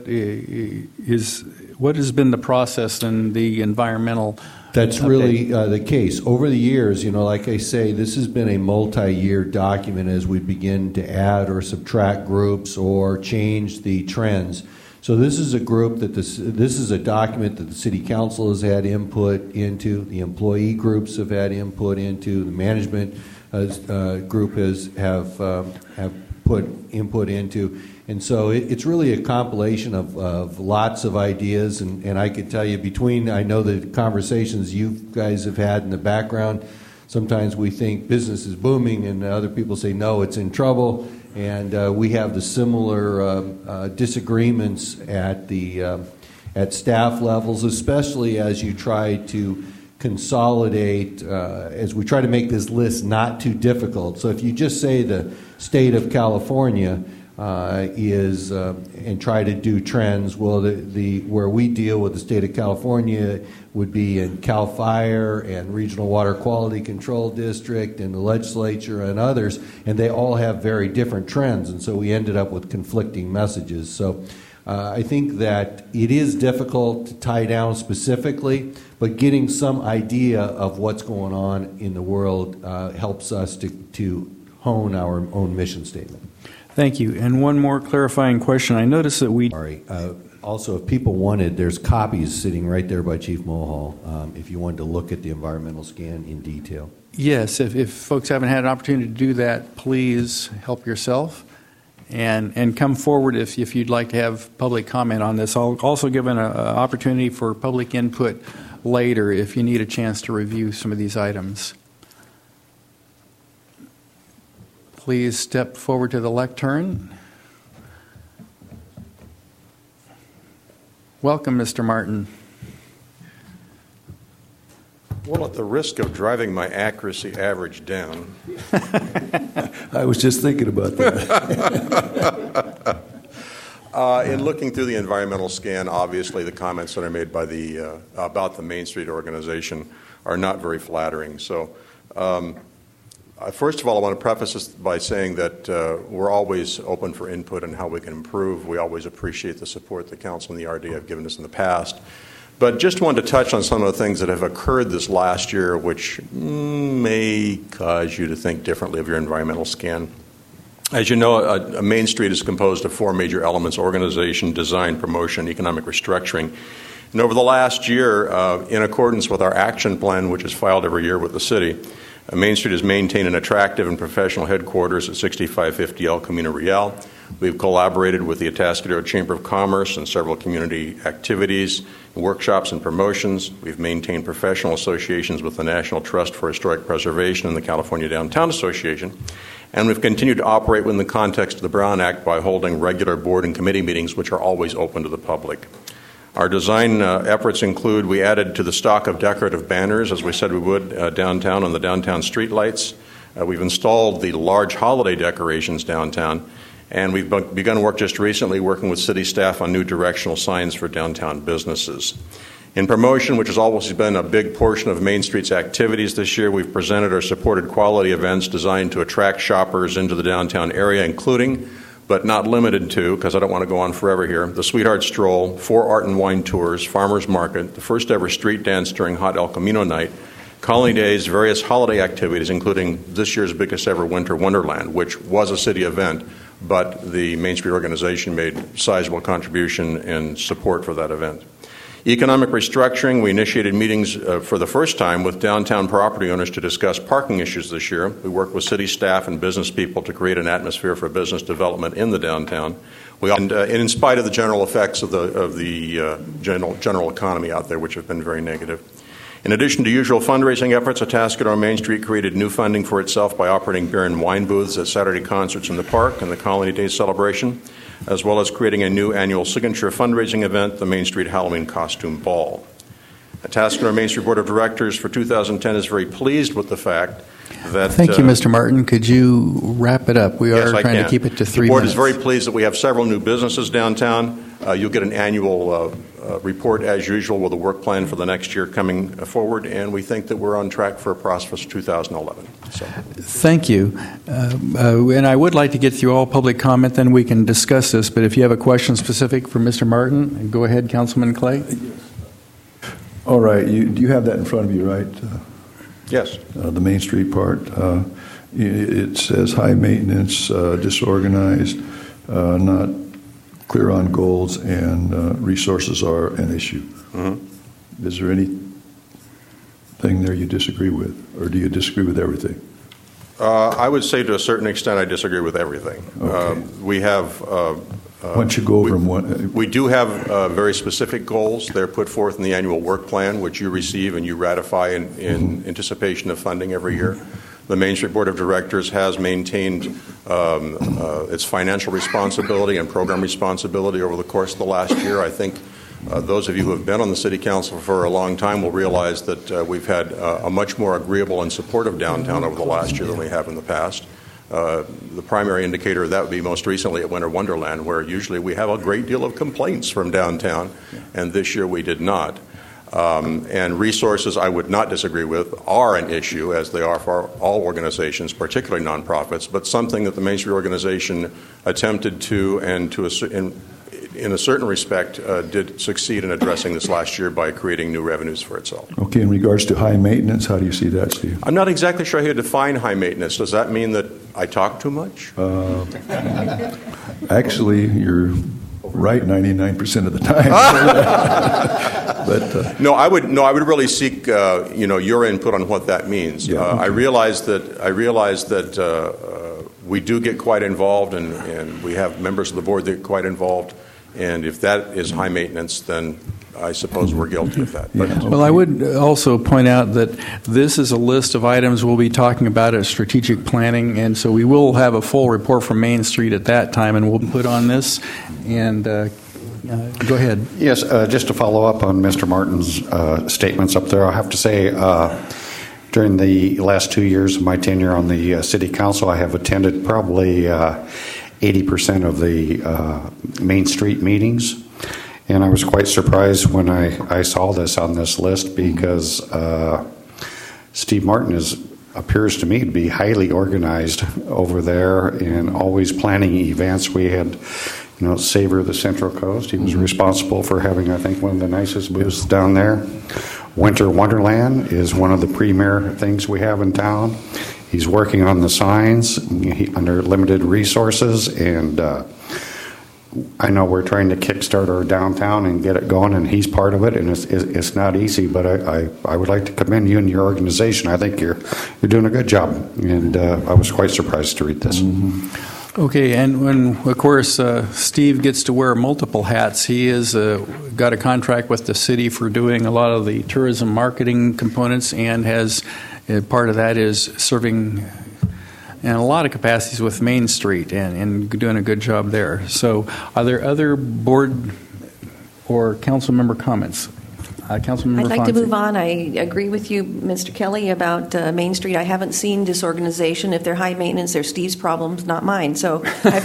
What has been the process in the environmental? That's really the case. Over the years, like I say, this has been a multi-year document as we begin to add or subtract groups or change the trends. So this is a group this is a document that the City Council has had input into, the employee groups have had input into, the management group have put input into. And so it's really a compilation of lots of ideas, and I could tell you I know the conversations you guys have had in the background, sometimes we think business is booming and other people say, no, it's in trouble. And we have the similar disagreements at staff levels, especially as you try to consolidate, as we try to make this list not too difficult. So if you just say the state of California and try to do trends, well, where we deal with the state of California would be in CAL FIRE and Regional Water Quality Control District and the legislature and others, and they all have very different trends, and so we ended up with conflicting messages. So I think that it is difficult to tie down specifically, but getting some idea of what's going on in the world helps us to hone our own mission statement. Thank you. And one more clarifying question. I noticed that also, if people wanted, there's copies sitting right there by Chief Mulhall if you wanted to look at the environmental scan in detail. Yes, if folks haven't had an opportunity to do that, please help yourself and come forward if you'd like to have public comment on this. I'll also give an opportunity for public input later if you need a chance to review some of these items. Please step forward to the lectern. Welcome, Mr. Martin. Well, at the risk of driving my accuracy average down, I was just thinking about that. In looking through the environmental scan, obviously the comments that are made by about the Main Street organization are not very flattering. So, first of all, I want to preface this by saying that we're always open for input on how we can improve. We always appreciate the support the Council and the RD have given us in the past. But just wanted to touch on some of the things that have occurred this last year which may cause you to think differently of your environmental scan. As you know, Main Street is composed of four major elements: organization, design, promotion, economic restructuring. And over the last year, in accordance with our action plan, which is filed every year with the city, Main Street has maintained an attractive and professional headquarters at 6550 El Camino Real. We've collaborated with the Atascadero Chamber of Commerce and several community activities, workshops, and promotions. We've maintained professional associations with the National Trust for Historic Preservation and the California Downtown Association. And we've continued to operate within the context of the Brown Act by holding regular board and committee meetings, which are always open to the public. Our design efforts include, we added to the stock of decorative banners, as we said we would, downtown on the downtown streetlights. We've installed the large holiday decorations downtown, and we've begun work just recently working with city staff on new directional signs for downtown businesses. In promotion, which has always been a big portion of Main Street's activities this year, we've presented or supported quality events designed to attract shoppers into the downtown area, including, but not limited to, because I don't want to go on forever here, the Sweetheart Stroll, 4 art and wine tours, Farmers Market, the first ever street dance during Hot El Camino Night, Colony Days, various holiday activities, including this year's biggest ever Winter Wonderland, which was a city event, but the Main Street organization made sizable contribution in support for that event. Economic restructuring, we initiated meetings for the first time with downtown property owners to discuss parking issues this year. We worked with city staff and business people to create an atmosphere for business development in the downtown. And in spite of the general effects of the general economy out there, which have been very negative. In addition to usual fundraising efforts, Atascadero Main Street created new funding for itself by operating beer and wine booths at Saturday concerts in the park and the Colony Days celebration, as well as creating a new annual signature fundraising event, the Main Street Halloween Costume Ball. Atascadero Main Street Board of Directors for 2010 is very pleased with the fact that... Thank you, Mr. Martin. Could you wrap it up? We are trying to keep it to 3 minutes. The board is very pleased that we have several new businesses downtown. You'll get an annual report, as usual, with a work plan for the next year coming forward, and we think that we're on track for a prosperous 2011. So. Thank you. And I would like to get through all public comment, then we can discuss this, but if you have a question specific for Mr. Martin, go ahead, Councilman Clay. All right. Do you have that in front of you, right? Yes. The Main Street part. It says high maintenance, disorganized, not clear on goals, and resources are an issue. Mm-hmm. Is there anything there you disagree with, or do you disagree with everything? I would say to a certain extent I disagree with everything. Okay. We have... Why don't you go over them? We do have very specific goals. They're put forth in the annual work plan, which you receive and you ratify in anticipation of funding every year. The Main Street Board of Directors has maintained its financial responsibility and program responsibility over the course of the last year. I think those of you who have been on the City Council for a long time will realize that we've had a much more agreeable and supportive downtown over the last year than we have in the past. The primary indicator of that would be most recently at Winter Wonderland, where usually we have a great deal of complaints from downtown, and this year we did not. And resources, I would not disagree with, are an issue, as they are for all organizations, particularly nonprofits, but something that the Main Street organization attempted to, and in a certain respect, did succeed in addressing this last year by creating new revenues for itself. Okay, in regards to high maintenance, how do you see that, Steve? I'm not exactly sure how to define high maintenance. Does that mean that I talk too much? Actually, you're right 99% of the time. But No, I would really seek your input on what that means. Yeah, okay. I realize that we do get quite involved, and we have members of the board that get quite involved. And if that is high maintenance, then I suppose we're guilty of that. But, Yeah. Well, I would also point out that this is a list of items we'll be talking about at strategic planning, and so we will have a full report from Main Street at that time, and we'll put on this. And go ahead. Yes, just to follow up on Mr. Martin's statements up there, I have to say during the last 2 years of my tenure on the City Council, I have attended probably 80% of the Main Street meetings. And I was quite surprised when I saw this on this list, because Steve Martin appears to me to be highly organized over there and always planning events. We had, Savor the Central Coast. He was responsible for having, I think, one of the nicest booths down there. Winter Wonderland is one of the premier things we have in town. He's working on the signs under limited resources, and I know we're trying to kickstart our downtown and get it going, and he's part of it, and it's not easy, but I would like to commend you and your organization. I think you're doing a good job, and I was quite surprised to read this. Okay, and when, of course, Steve gets to wear multiple hats. He has got a contract with the city for doing a lot of the tourism marketing components, and has part of that is serving in a lot of capacities with Main Street and doing a good job there. So are there other board or council member comments? Councilmember I'd like to Fonzie. move on. I agree with you, Mr. Kelly, about Main Street. I haven't seen disorganization. If they're high maintenance, they're Steve's problems, not mine. So I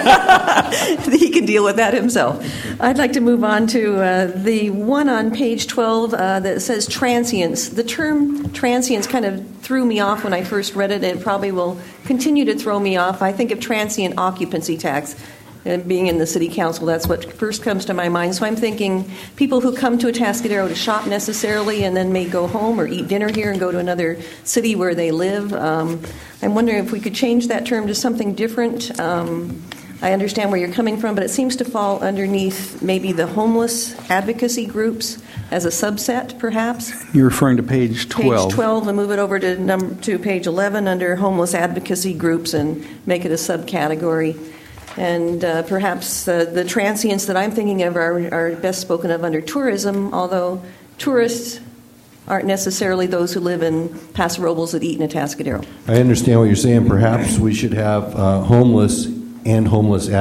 figured he can deal with that himself. I'd like to move on to the one on page 12 that says transients. The term transients kind of threw me off when I first read it, and it probably will continue to throw me off. I think of transient occupancy tax. And being in the city council, that's what first comes to my mind. So I'm thinking people who come to Atascadero to shop necessarily and then may go home or eat dinner here and go to another city where they live. I'm wondering if we could change that term to something different. I understand where you're coming from, but it seems to fall underneath maybe the homeless advocacy groups as a subset, perhaps. You're referring to page 12. Page 12, and move it over to page 11 under homeless advocacy groups and make it a subcategory. And perhaps the transients that I'm thinking of are best spoken of under tourism, although tourists aren't necessarily those who live in Paso Robles that eat in Atascadero. I understand what you're saying. Perhaps we should have homeless and homeless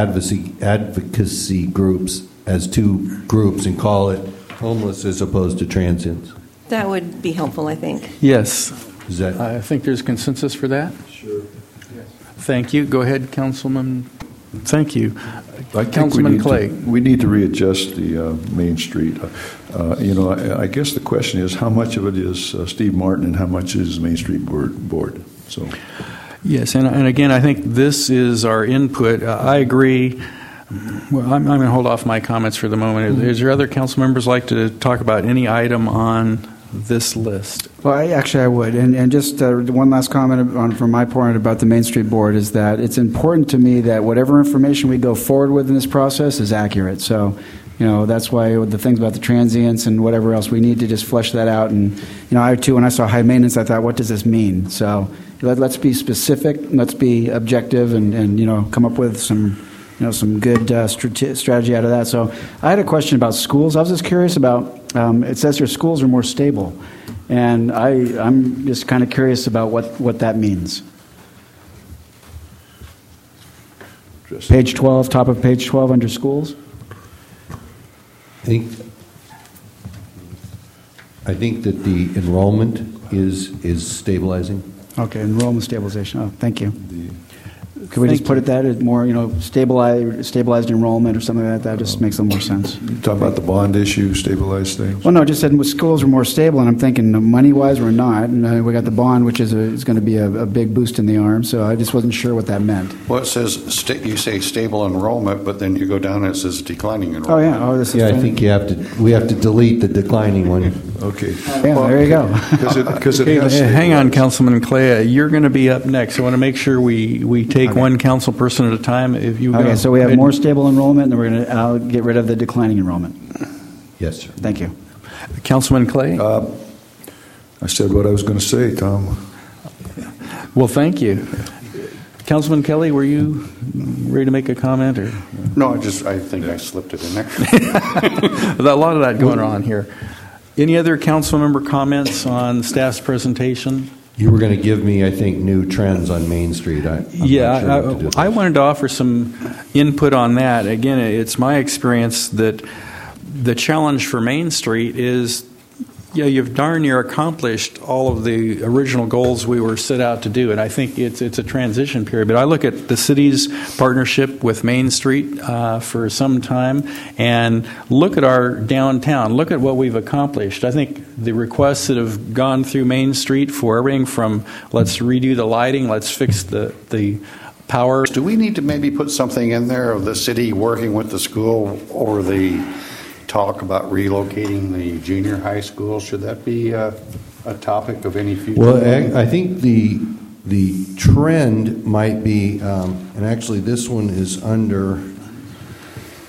advocacy groups as two groups and call it homeless as opposed to transients. That would be helpful, I think. Yes. Is that? I think there's consensus for that. Sure. Yes. Thank you. Go ahead, Councilman. Thank you. I think Councilman Clay. we need to readjust the Main Street. I guess the question is how much of it is Steve Martin and how much is Main Street Board. So, yes, and again, I think this is our input. I agree. Well, I'm going to hold off my comments for the moment. Is there other council members like to talk about any item on this list? Well, I would. And just one last comment from my point about the Main Street Board is that it's important to me that whatever information we go forward with in this process is accurate. So, that's why the things about the transients and whatever else, we need to just flesh that out. And, I too, when I saw high maintenance, I thought, what does this mean? So let's be specific, let's be objective, and come up with some good strategy out of that. So I had a question about schools. I was just curious about, it says your schools are more stable, and I'm just kind of curious about what that means. Page 12, top of page 12 under schools. I think that the enrollment is stabilizing. Okay, enrollment stabilization. Oh, thank you. Could we just put it that as more, stabilized enrollment or something like that? Just makes a little more sense. you talk about the bond issue, stabilize things. Well, no, just said schools are more stable, and I'm thinking money-wise we're not. And we got the bond, which is going to be a big boost in the arm. So I just wasn't sure what that meant. Well, it says you say stable enrollment, but then you go down and it says declining enrollment. Oh yeah, this is. Yeah, I think we have to delete the declining one. Okay. Yeah, there you go. Because it Okay, has hang on, Councilman Clay. You're going to be up next. I want to make sure we take one council person at a time. If you Okay, so we have more stable enrollment, and then we're going to get rid of the declining enrollment. Yes, sir. Thank you. Councilman Clay. I said what I was going to say, Tom. Well, thank you. Councilman Kelly, were you ready to make a comment? Or? No, I think I slipped it in there. There's a lot of that going on here. Any other council member comments on staff's presentation? You were going to give me, I think, new trends on Main Street. I'm not sure what to do. I wanted to offer some input on that. Again, it's my experience that the challenge for Main Street is, you've darn near accomplished all of the original goals we were set out to do, and I think it's a transition period. But I look at the city's partnership with Main Street for some time, and look at our downtown. Look at what we've accomplished. I think the requests that have gone through Main Street for everything from let's redo the lighting, let's fix the power. Do we need to maybe put something in there of the city working with the school or the talk about relocating the junior high school? Should that be a topic of any future? Well, I think the trend might be, and actually this one is under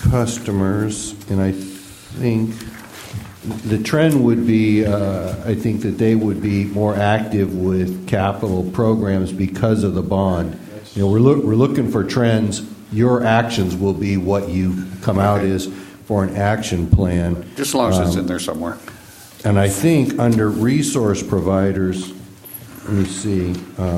customers, and I think the trend would be, I think that they would be more active with capital programs because of the bond. You know, we're looking for trends. Your actions will be what you come out as for an action plan. Just as long as it's in there somewhere. And I think under resource providers, let me see.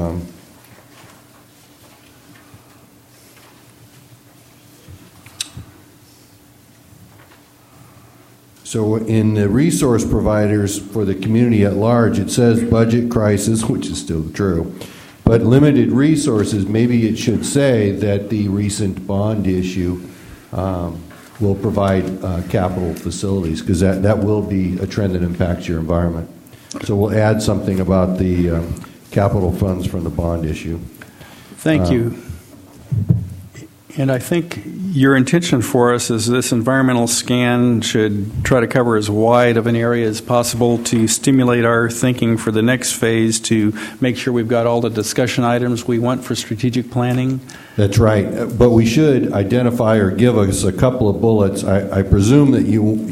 So in the resource providers for the community at large, it says budget crisis, which is still true, but limited resources. Maybe it should say that the recent bond issue will provide capital facilities, because that will be a trend that impacts your environment. So we'll add something about the capital funds from the bond issue. Thank you. And I think your intention for us is this environmental scan should try to cover as wide of an area as possible to stimulate our thinking for the next phase, to make sure we've got all the discussion items we want for strategic planning. That's right. But we should identify or give us a couple of bullets. I presume that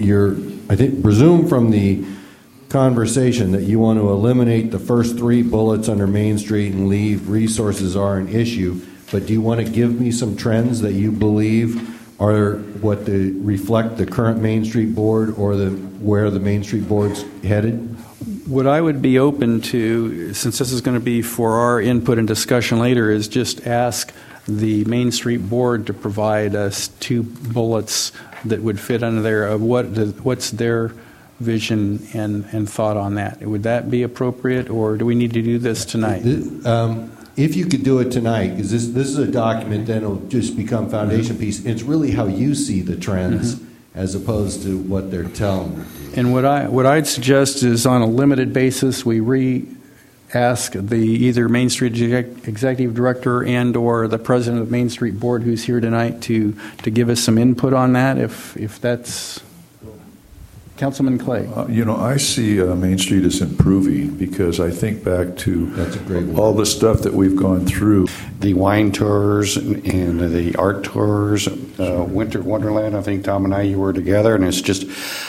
presume from the conversation that you want to eliminate the first three bullets under Main Street and leave resources are an issue. But do you want to give me some trends that you believe are what reflect the current Main Street Board, or where the Main Street Board's headed? What I would be open to, since this is going to be for our input and discussion later, is just ask the Main Street Board to provide us 2 bullets that would fit under there of what's their vision and thought on that. Would that be appropriate, or do we need to do this tonight? If you could do it tonight, because this is a document, then it'll just become foundation piece. It's really how you see the trends as opposed to what they're telling you. And what I'd suggest is, on a limited basis, we ask the either Main Street Executive Director and or the President of Main Street Board, who's here tonight, to give us some input on that, if that's... Councilman Clay. I see Main Street as improving, because I think back to all the stuff that we've gone through. The wine tours and the art tours, Winter Wonderland, I think Tom and you were together, and it's just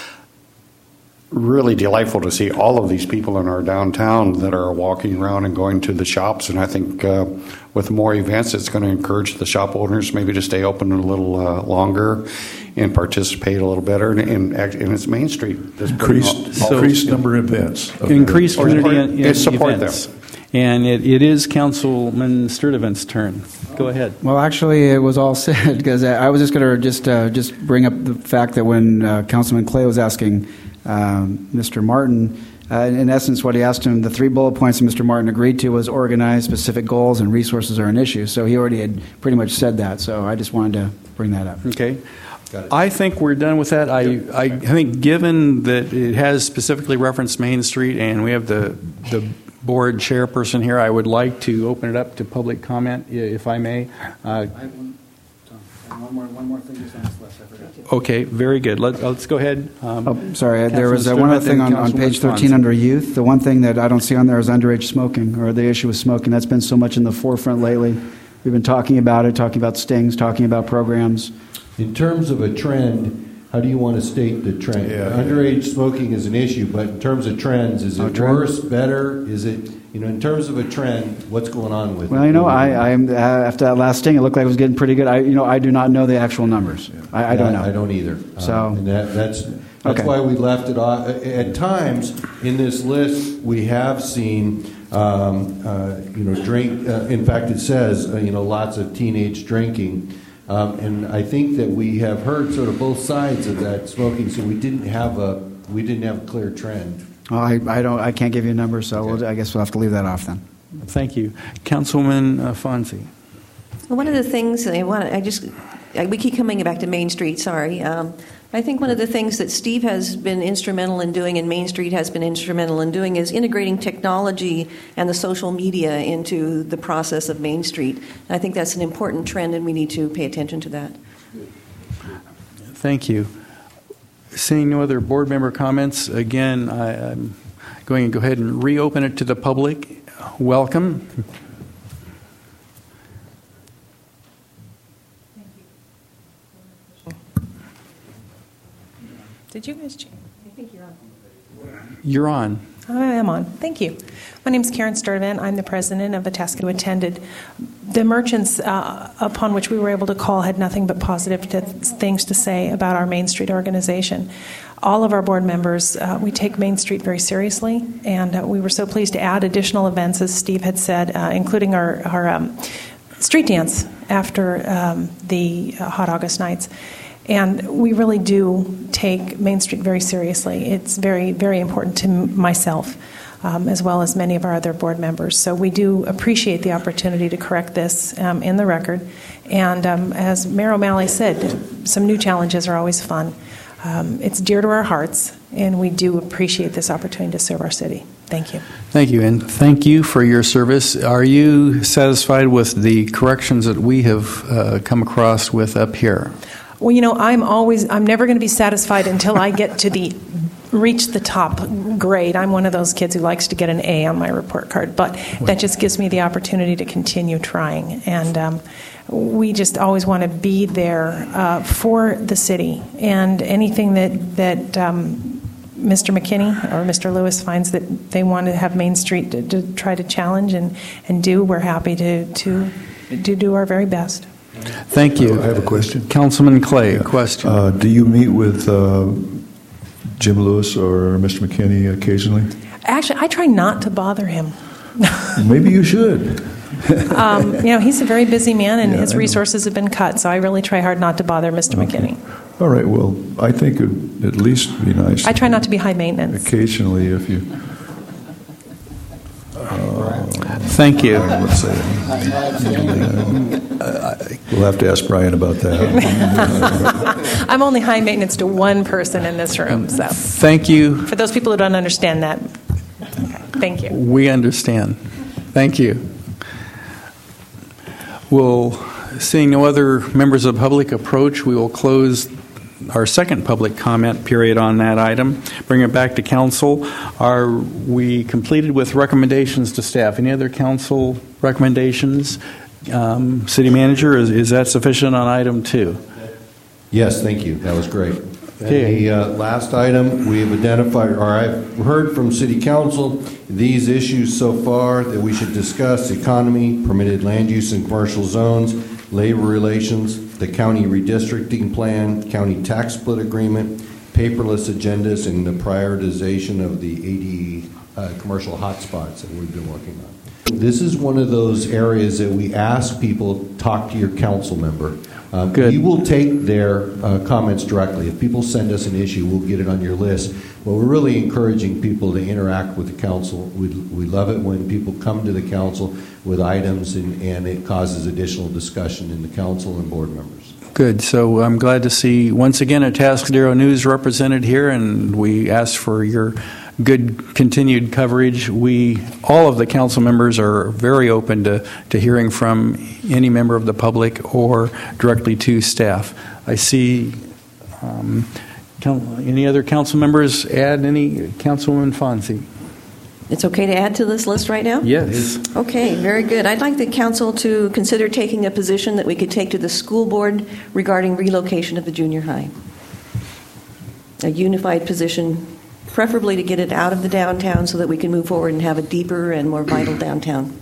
really delightful to see all of these people in our downtown that are walking around and going to the shops. And I think with more events, it's going to encourage the shop owners maybe to stay open a little longer and participate a little better. And it's Main Street. Increased number of events. Increased community support events. them. And it is Councilman Sturdivant's turn. Go ahead. Well, actually, it was all said, because I was just going to just bring up the fact that when Councilman Clay was asking Mr. Martin, in essence, what he asked him, the 3 bullet points that Mr. Martin agreed to was organize, specific goals, and resources are an issue. So he already had pretty much said that. So I just wanted to bring that up. Okay. I think we're done with that. I think, given that it has specifically referenced Main Street and we have the board chairperson here, I would like to open it up to public comment, if I may. I have one more thing just on this list. I forgot. Okay, very good. Let's go ahead. Sorry, there was one other thing on page 13 under youth. The one thing that I don't see on there is underage smoking, or the issue with smoking. That's been so much in the forefront lately. We've been talking about it, talking about stings, talking about programs. In terms of a trend, how do you want to state the trend? Underage smoking is an issue, but in terms of trends, is it worse, better? Is it, in terms of a trend, what's going on with it? Well, I after that last sting, it looked like it was getting pretty good. I do not know the actual numbers. I don't know. I don't either. So and that's why we left it off. At times in this list, we have seen, drink. In fact, it says, lots of teenage drinking. And I think that we have heard sort of both sides of that smoking, so we didn't have a clear trend. Well, I can't give you a number, so I guess we'll have to leave that off then. Thank you, Councilwoman Fonzie. Well, one of the things we keep coming back to Main Street. Sorry. I think one of the things that Steve has been instrumental in doing, and Main Street has been instrumental in doing, is integrating technology and the social media into the process of Main Street. And I think that's an important trend, and we need to pay attention to that. Thank you. Seeing no other board member comments, again, I'm going to go ahead and reopen it to the public. Welcome. Did you guys change? I think you're on. You're on. I am on. Thank you. My name is Karen Sturtevant. I'm the president of Itasca, who attended. The merchants upon which we were able to call had nothing but positive things to say about our Main Street organization. All of our board members, we take Main Street very seriously, and we were so pleased to add additional events, as Steve had said, including our street dance after the Hot August nights. And we really do take Main Street very seriously. It's very, very important to myself, as well as many of our other board members. So we do appreciate the opportunity to correct this in the record. And as Mayor O'Malley said, some new challenges are always fun. It's dear to our hearts, and we do appreciate this opportunity to serve our city. Thank you. Thank you, and thank you for your service. Are you satisfied with the corrections that we have come across with up here? Well, you know, I'm never going to be satisfied until I get to reach the top grade. I'm one of those kids who likes to get an A on my report card, but that just gives me the opportunity to continue trying. And we just always want to be there for the city. And anything that Mr. McKinney or Mr. Lewis finds that they want to have Main Street to try to challenge and do, we're happy to do our very best. Thank you. I have a question. Councilman Clay, a question. Do you meet with Jim Lewis or Mr. McKinney occasionally? Actually, I try not to bother him. Maybe you should. He's a very busy man, and his I know. resources have been cut, so I really try hard not to bother Mr. McKinney. All right, well, I think it would at least be nice. I try not to be high maintenance. Occasionally, if you... Thank you. Let's say, we'll have to ask Brian about that. I'm only high maintenance to one person in this room, so. Thank you. For those people who don't understand that, thank you. We understand. Thank you. Well, seeing no other members of the public approach, we will close our second public comment period on that item. Bring it back to council. Are we completed with recommendations to staff? Any other council recommendations? City manager, is that sufficient on item 2? Yes, thank you. That was great. Okay. The last item, we've identified, or I've heard from City Council, these issues so far that we should discuss: economy, permitted land use in commercial zones, labor relations, the county redistricting plan, county tax split agreement, paperless agendas, and the prioritization of the 80 commercial hotspots that we've been working on. This is one of those areas that we ask people, talk to your council member. Good. You will take their comments directly. If people send us an issue, we'll get it on your list. But we're really encouraging people to interact with the council. We love it when people come to the council with items, and it causes additional discussion in the council and board members. Good. So I'm glad to see, once again, Atascadero News represented here, and we ask for your good continued coverage. All of the council members are very open to hearing from any member of the public or directly to staff. I see any other council members add any? Councilwoman Fonzie. It's okay to add to this list right now? Yes. Okay, very good. I'd like the council to consider taking a position that we could take to the school board regarding relocation of the junior high. A unified position, preferably to get it out of the downtown so that we can move forward and have a deeper and more vital downtown.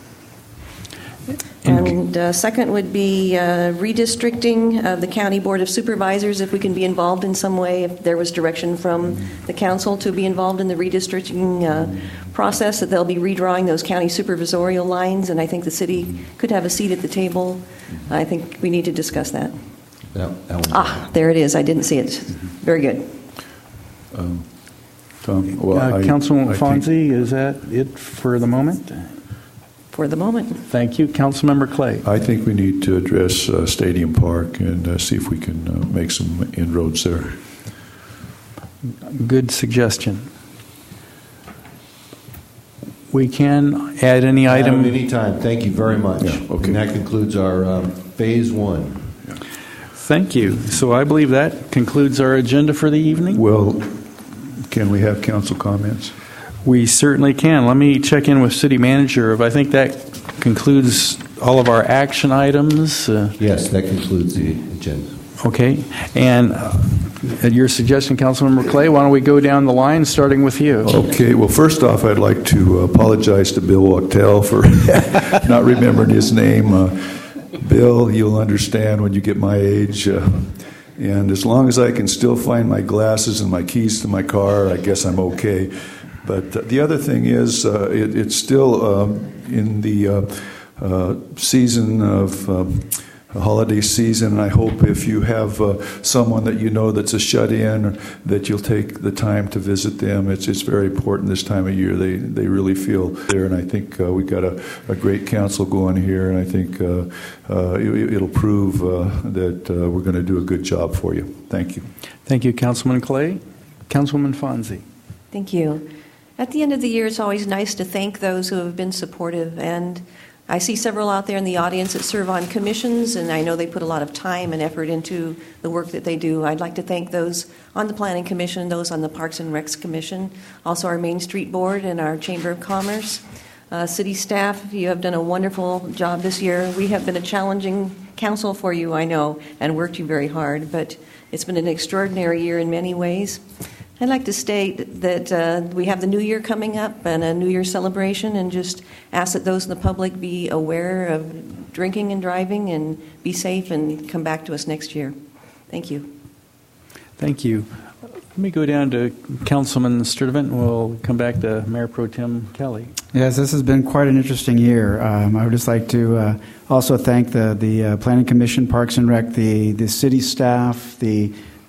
And second would be redistricting of the County Board of Supervisors, if we can be involved in some way, if there was direction from the council to be involved in the redistricting process, that they'll be redrawing those county supervisorial lines, and I think the city could have a seat at the table. I think we need to discuss that. There it is. I didn't see it. Very good. Tom, Councilwoman Fonzie, is that it for the moment? For the moment. Thank you. Councilmember Clay. I think we need to address Stadium Park and see if we can make some inroads there. Good suggestion. We can add any item. Anytime. Thank you very much. Yeah, okay. And that concludes our phase 1. Thank you. So I believe that concludes our agenda for the evening. Well, can we have council comments? We certainly can. Let me check in with City Manager. I think that concludes all of our action items. Yes, that concludes the agenda. Okay. And At your suggestion, Councilmember Clay, why don't we go down the line, starting with you? Okay, well, first off, I'd like to apologize to Bill Wachtel for not remembering his name. Bill, you'll understand when you get my age. And as long as I can still find my glasses and my keys to my car, I guess I'm okay. But the other thing is, it's still in the season of holiday season, and I hope if you have someone that you know that's a shut-in, that you'll take the time to visit them. It's very important this time of year. They really feel there, and I think we've got a great council going here, and I think it'll prove that we're going to do a good job for you. Thank you. Thank you, Councilman Clay. Councilwoman Fonzie. Thank you. At the end of the year, it's always nice to thank those who have been supportive, and I see several out there in the audience that serve on commissions, and I know they put a lot of time and effort into the work that they do. I'd like to thank those on the Planning Commission, those on the Parks and Recs Commission, also our Main Street Board and our Chamber of Commerce. City staff, you have done a wonderful job this year. We have been a challenging council for you, I know, and worked you very hard, but it's been an extraordinary year in many ways. I'd like to state that we have the New Year coming up and a New Year celebration, and just ask that those in the public be aware of drinking and driving and be safe and come back to us next year. Thank you. Thank you. Let me go down to Councilman Sturtevant, and we'll come back to Mayor Pro Tem Kelly. Yes, this has been quite an interesting year. I would just like to also thank the Planning Commission, Parks and Rec, the city staff, the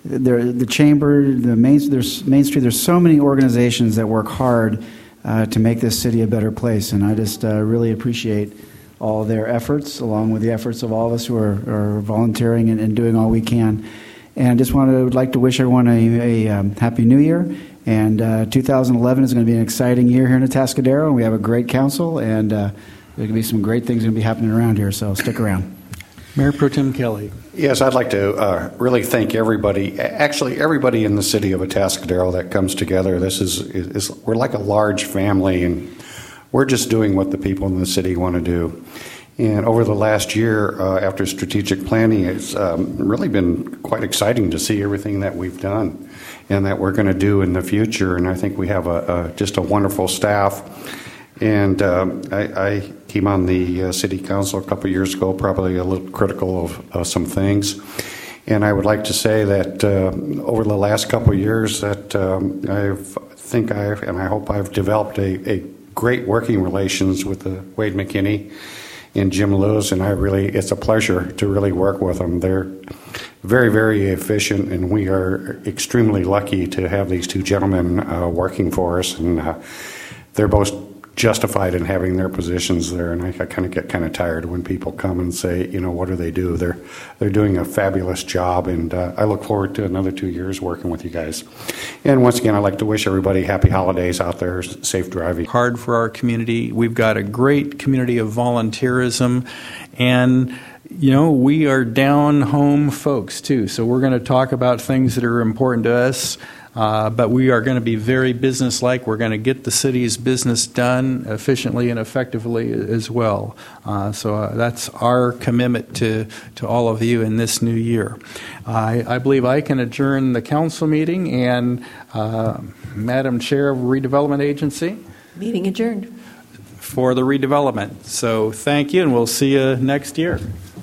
chamber, the Main Street. There's so many organizations that work hard to make this city a better place, and I just really appreciate all their efforts, along with the efforts of all of us who are volunteering and doing all we can. And just would like to wish everyone a Happy New Year. And 2011 is going to be an exciting year here in Atascadero, and we have a great council, and there are going to be some great things going to be happening around here, so stick around. Mayor Pro Tem Kelly. Yes, I'd like to really thank everybody, actually everybody in the city of Atascadero that comes together. This is we're like a large family, and we're just doing what the people in the city want to do. And over the last year, after strategic planning, it's really been quite exciting to see everything that we've done and that we're going to do in the future. And I think we have just a wonderful staff. And I came on the city council a couple of years ago, probably a little critical of some things. And I would like to say that over the last couple of years that I hope I've developed a great working relations with Wade McKinney and Jim Lewis, and it's a pleasure to really work with them. They're very, very efficient, and we are extremely lucky to have these two gentlemen working for us, and they're both justified in having their positions there. And I kind of get tired when people come and say, what do they do? They're doing a fabulous job, and I look forward to another 2 years working with you guys. And once again, I'd like to wish everybody happy holidays out there, safe driving. Hard for our community. We've got a great community of volunteerism, and we are down home folks too. So we're going to talk about things that are important to us. But we are going to be very businesslike. We're going to get the city's business done efficiently and effectively as well. So that's our commitment to all of you in this new year. I believe I can adjourn the council meeting, and Madam Chair of Redevelopment Agency. Meeting adjourned. For the redevelopment. So thank you, and we'll see you next year.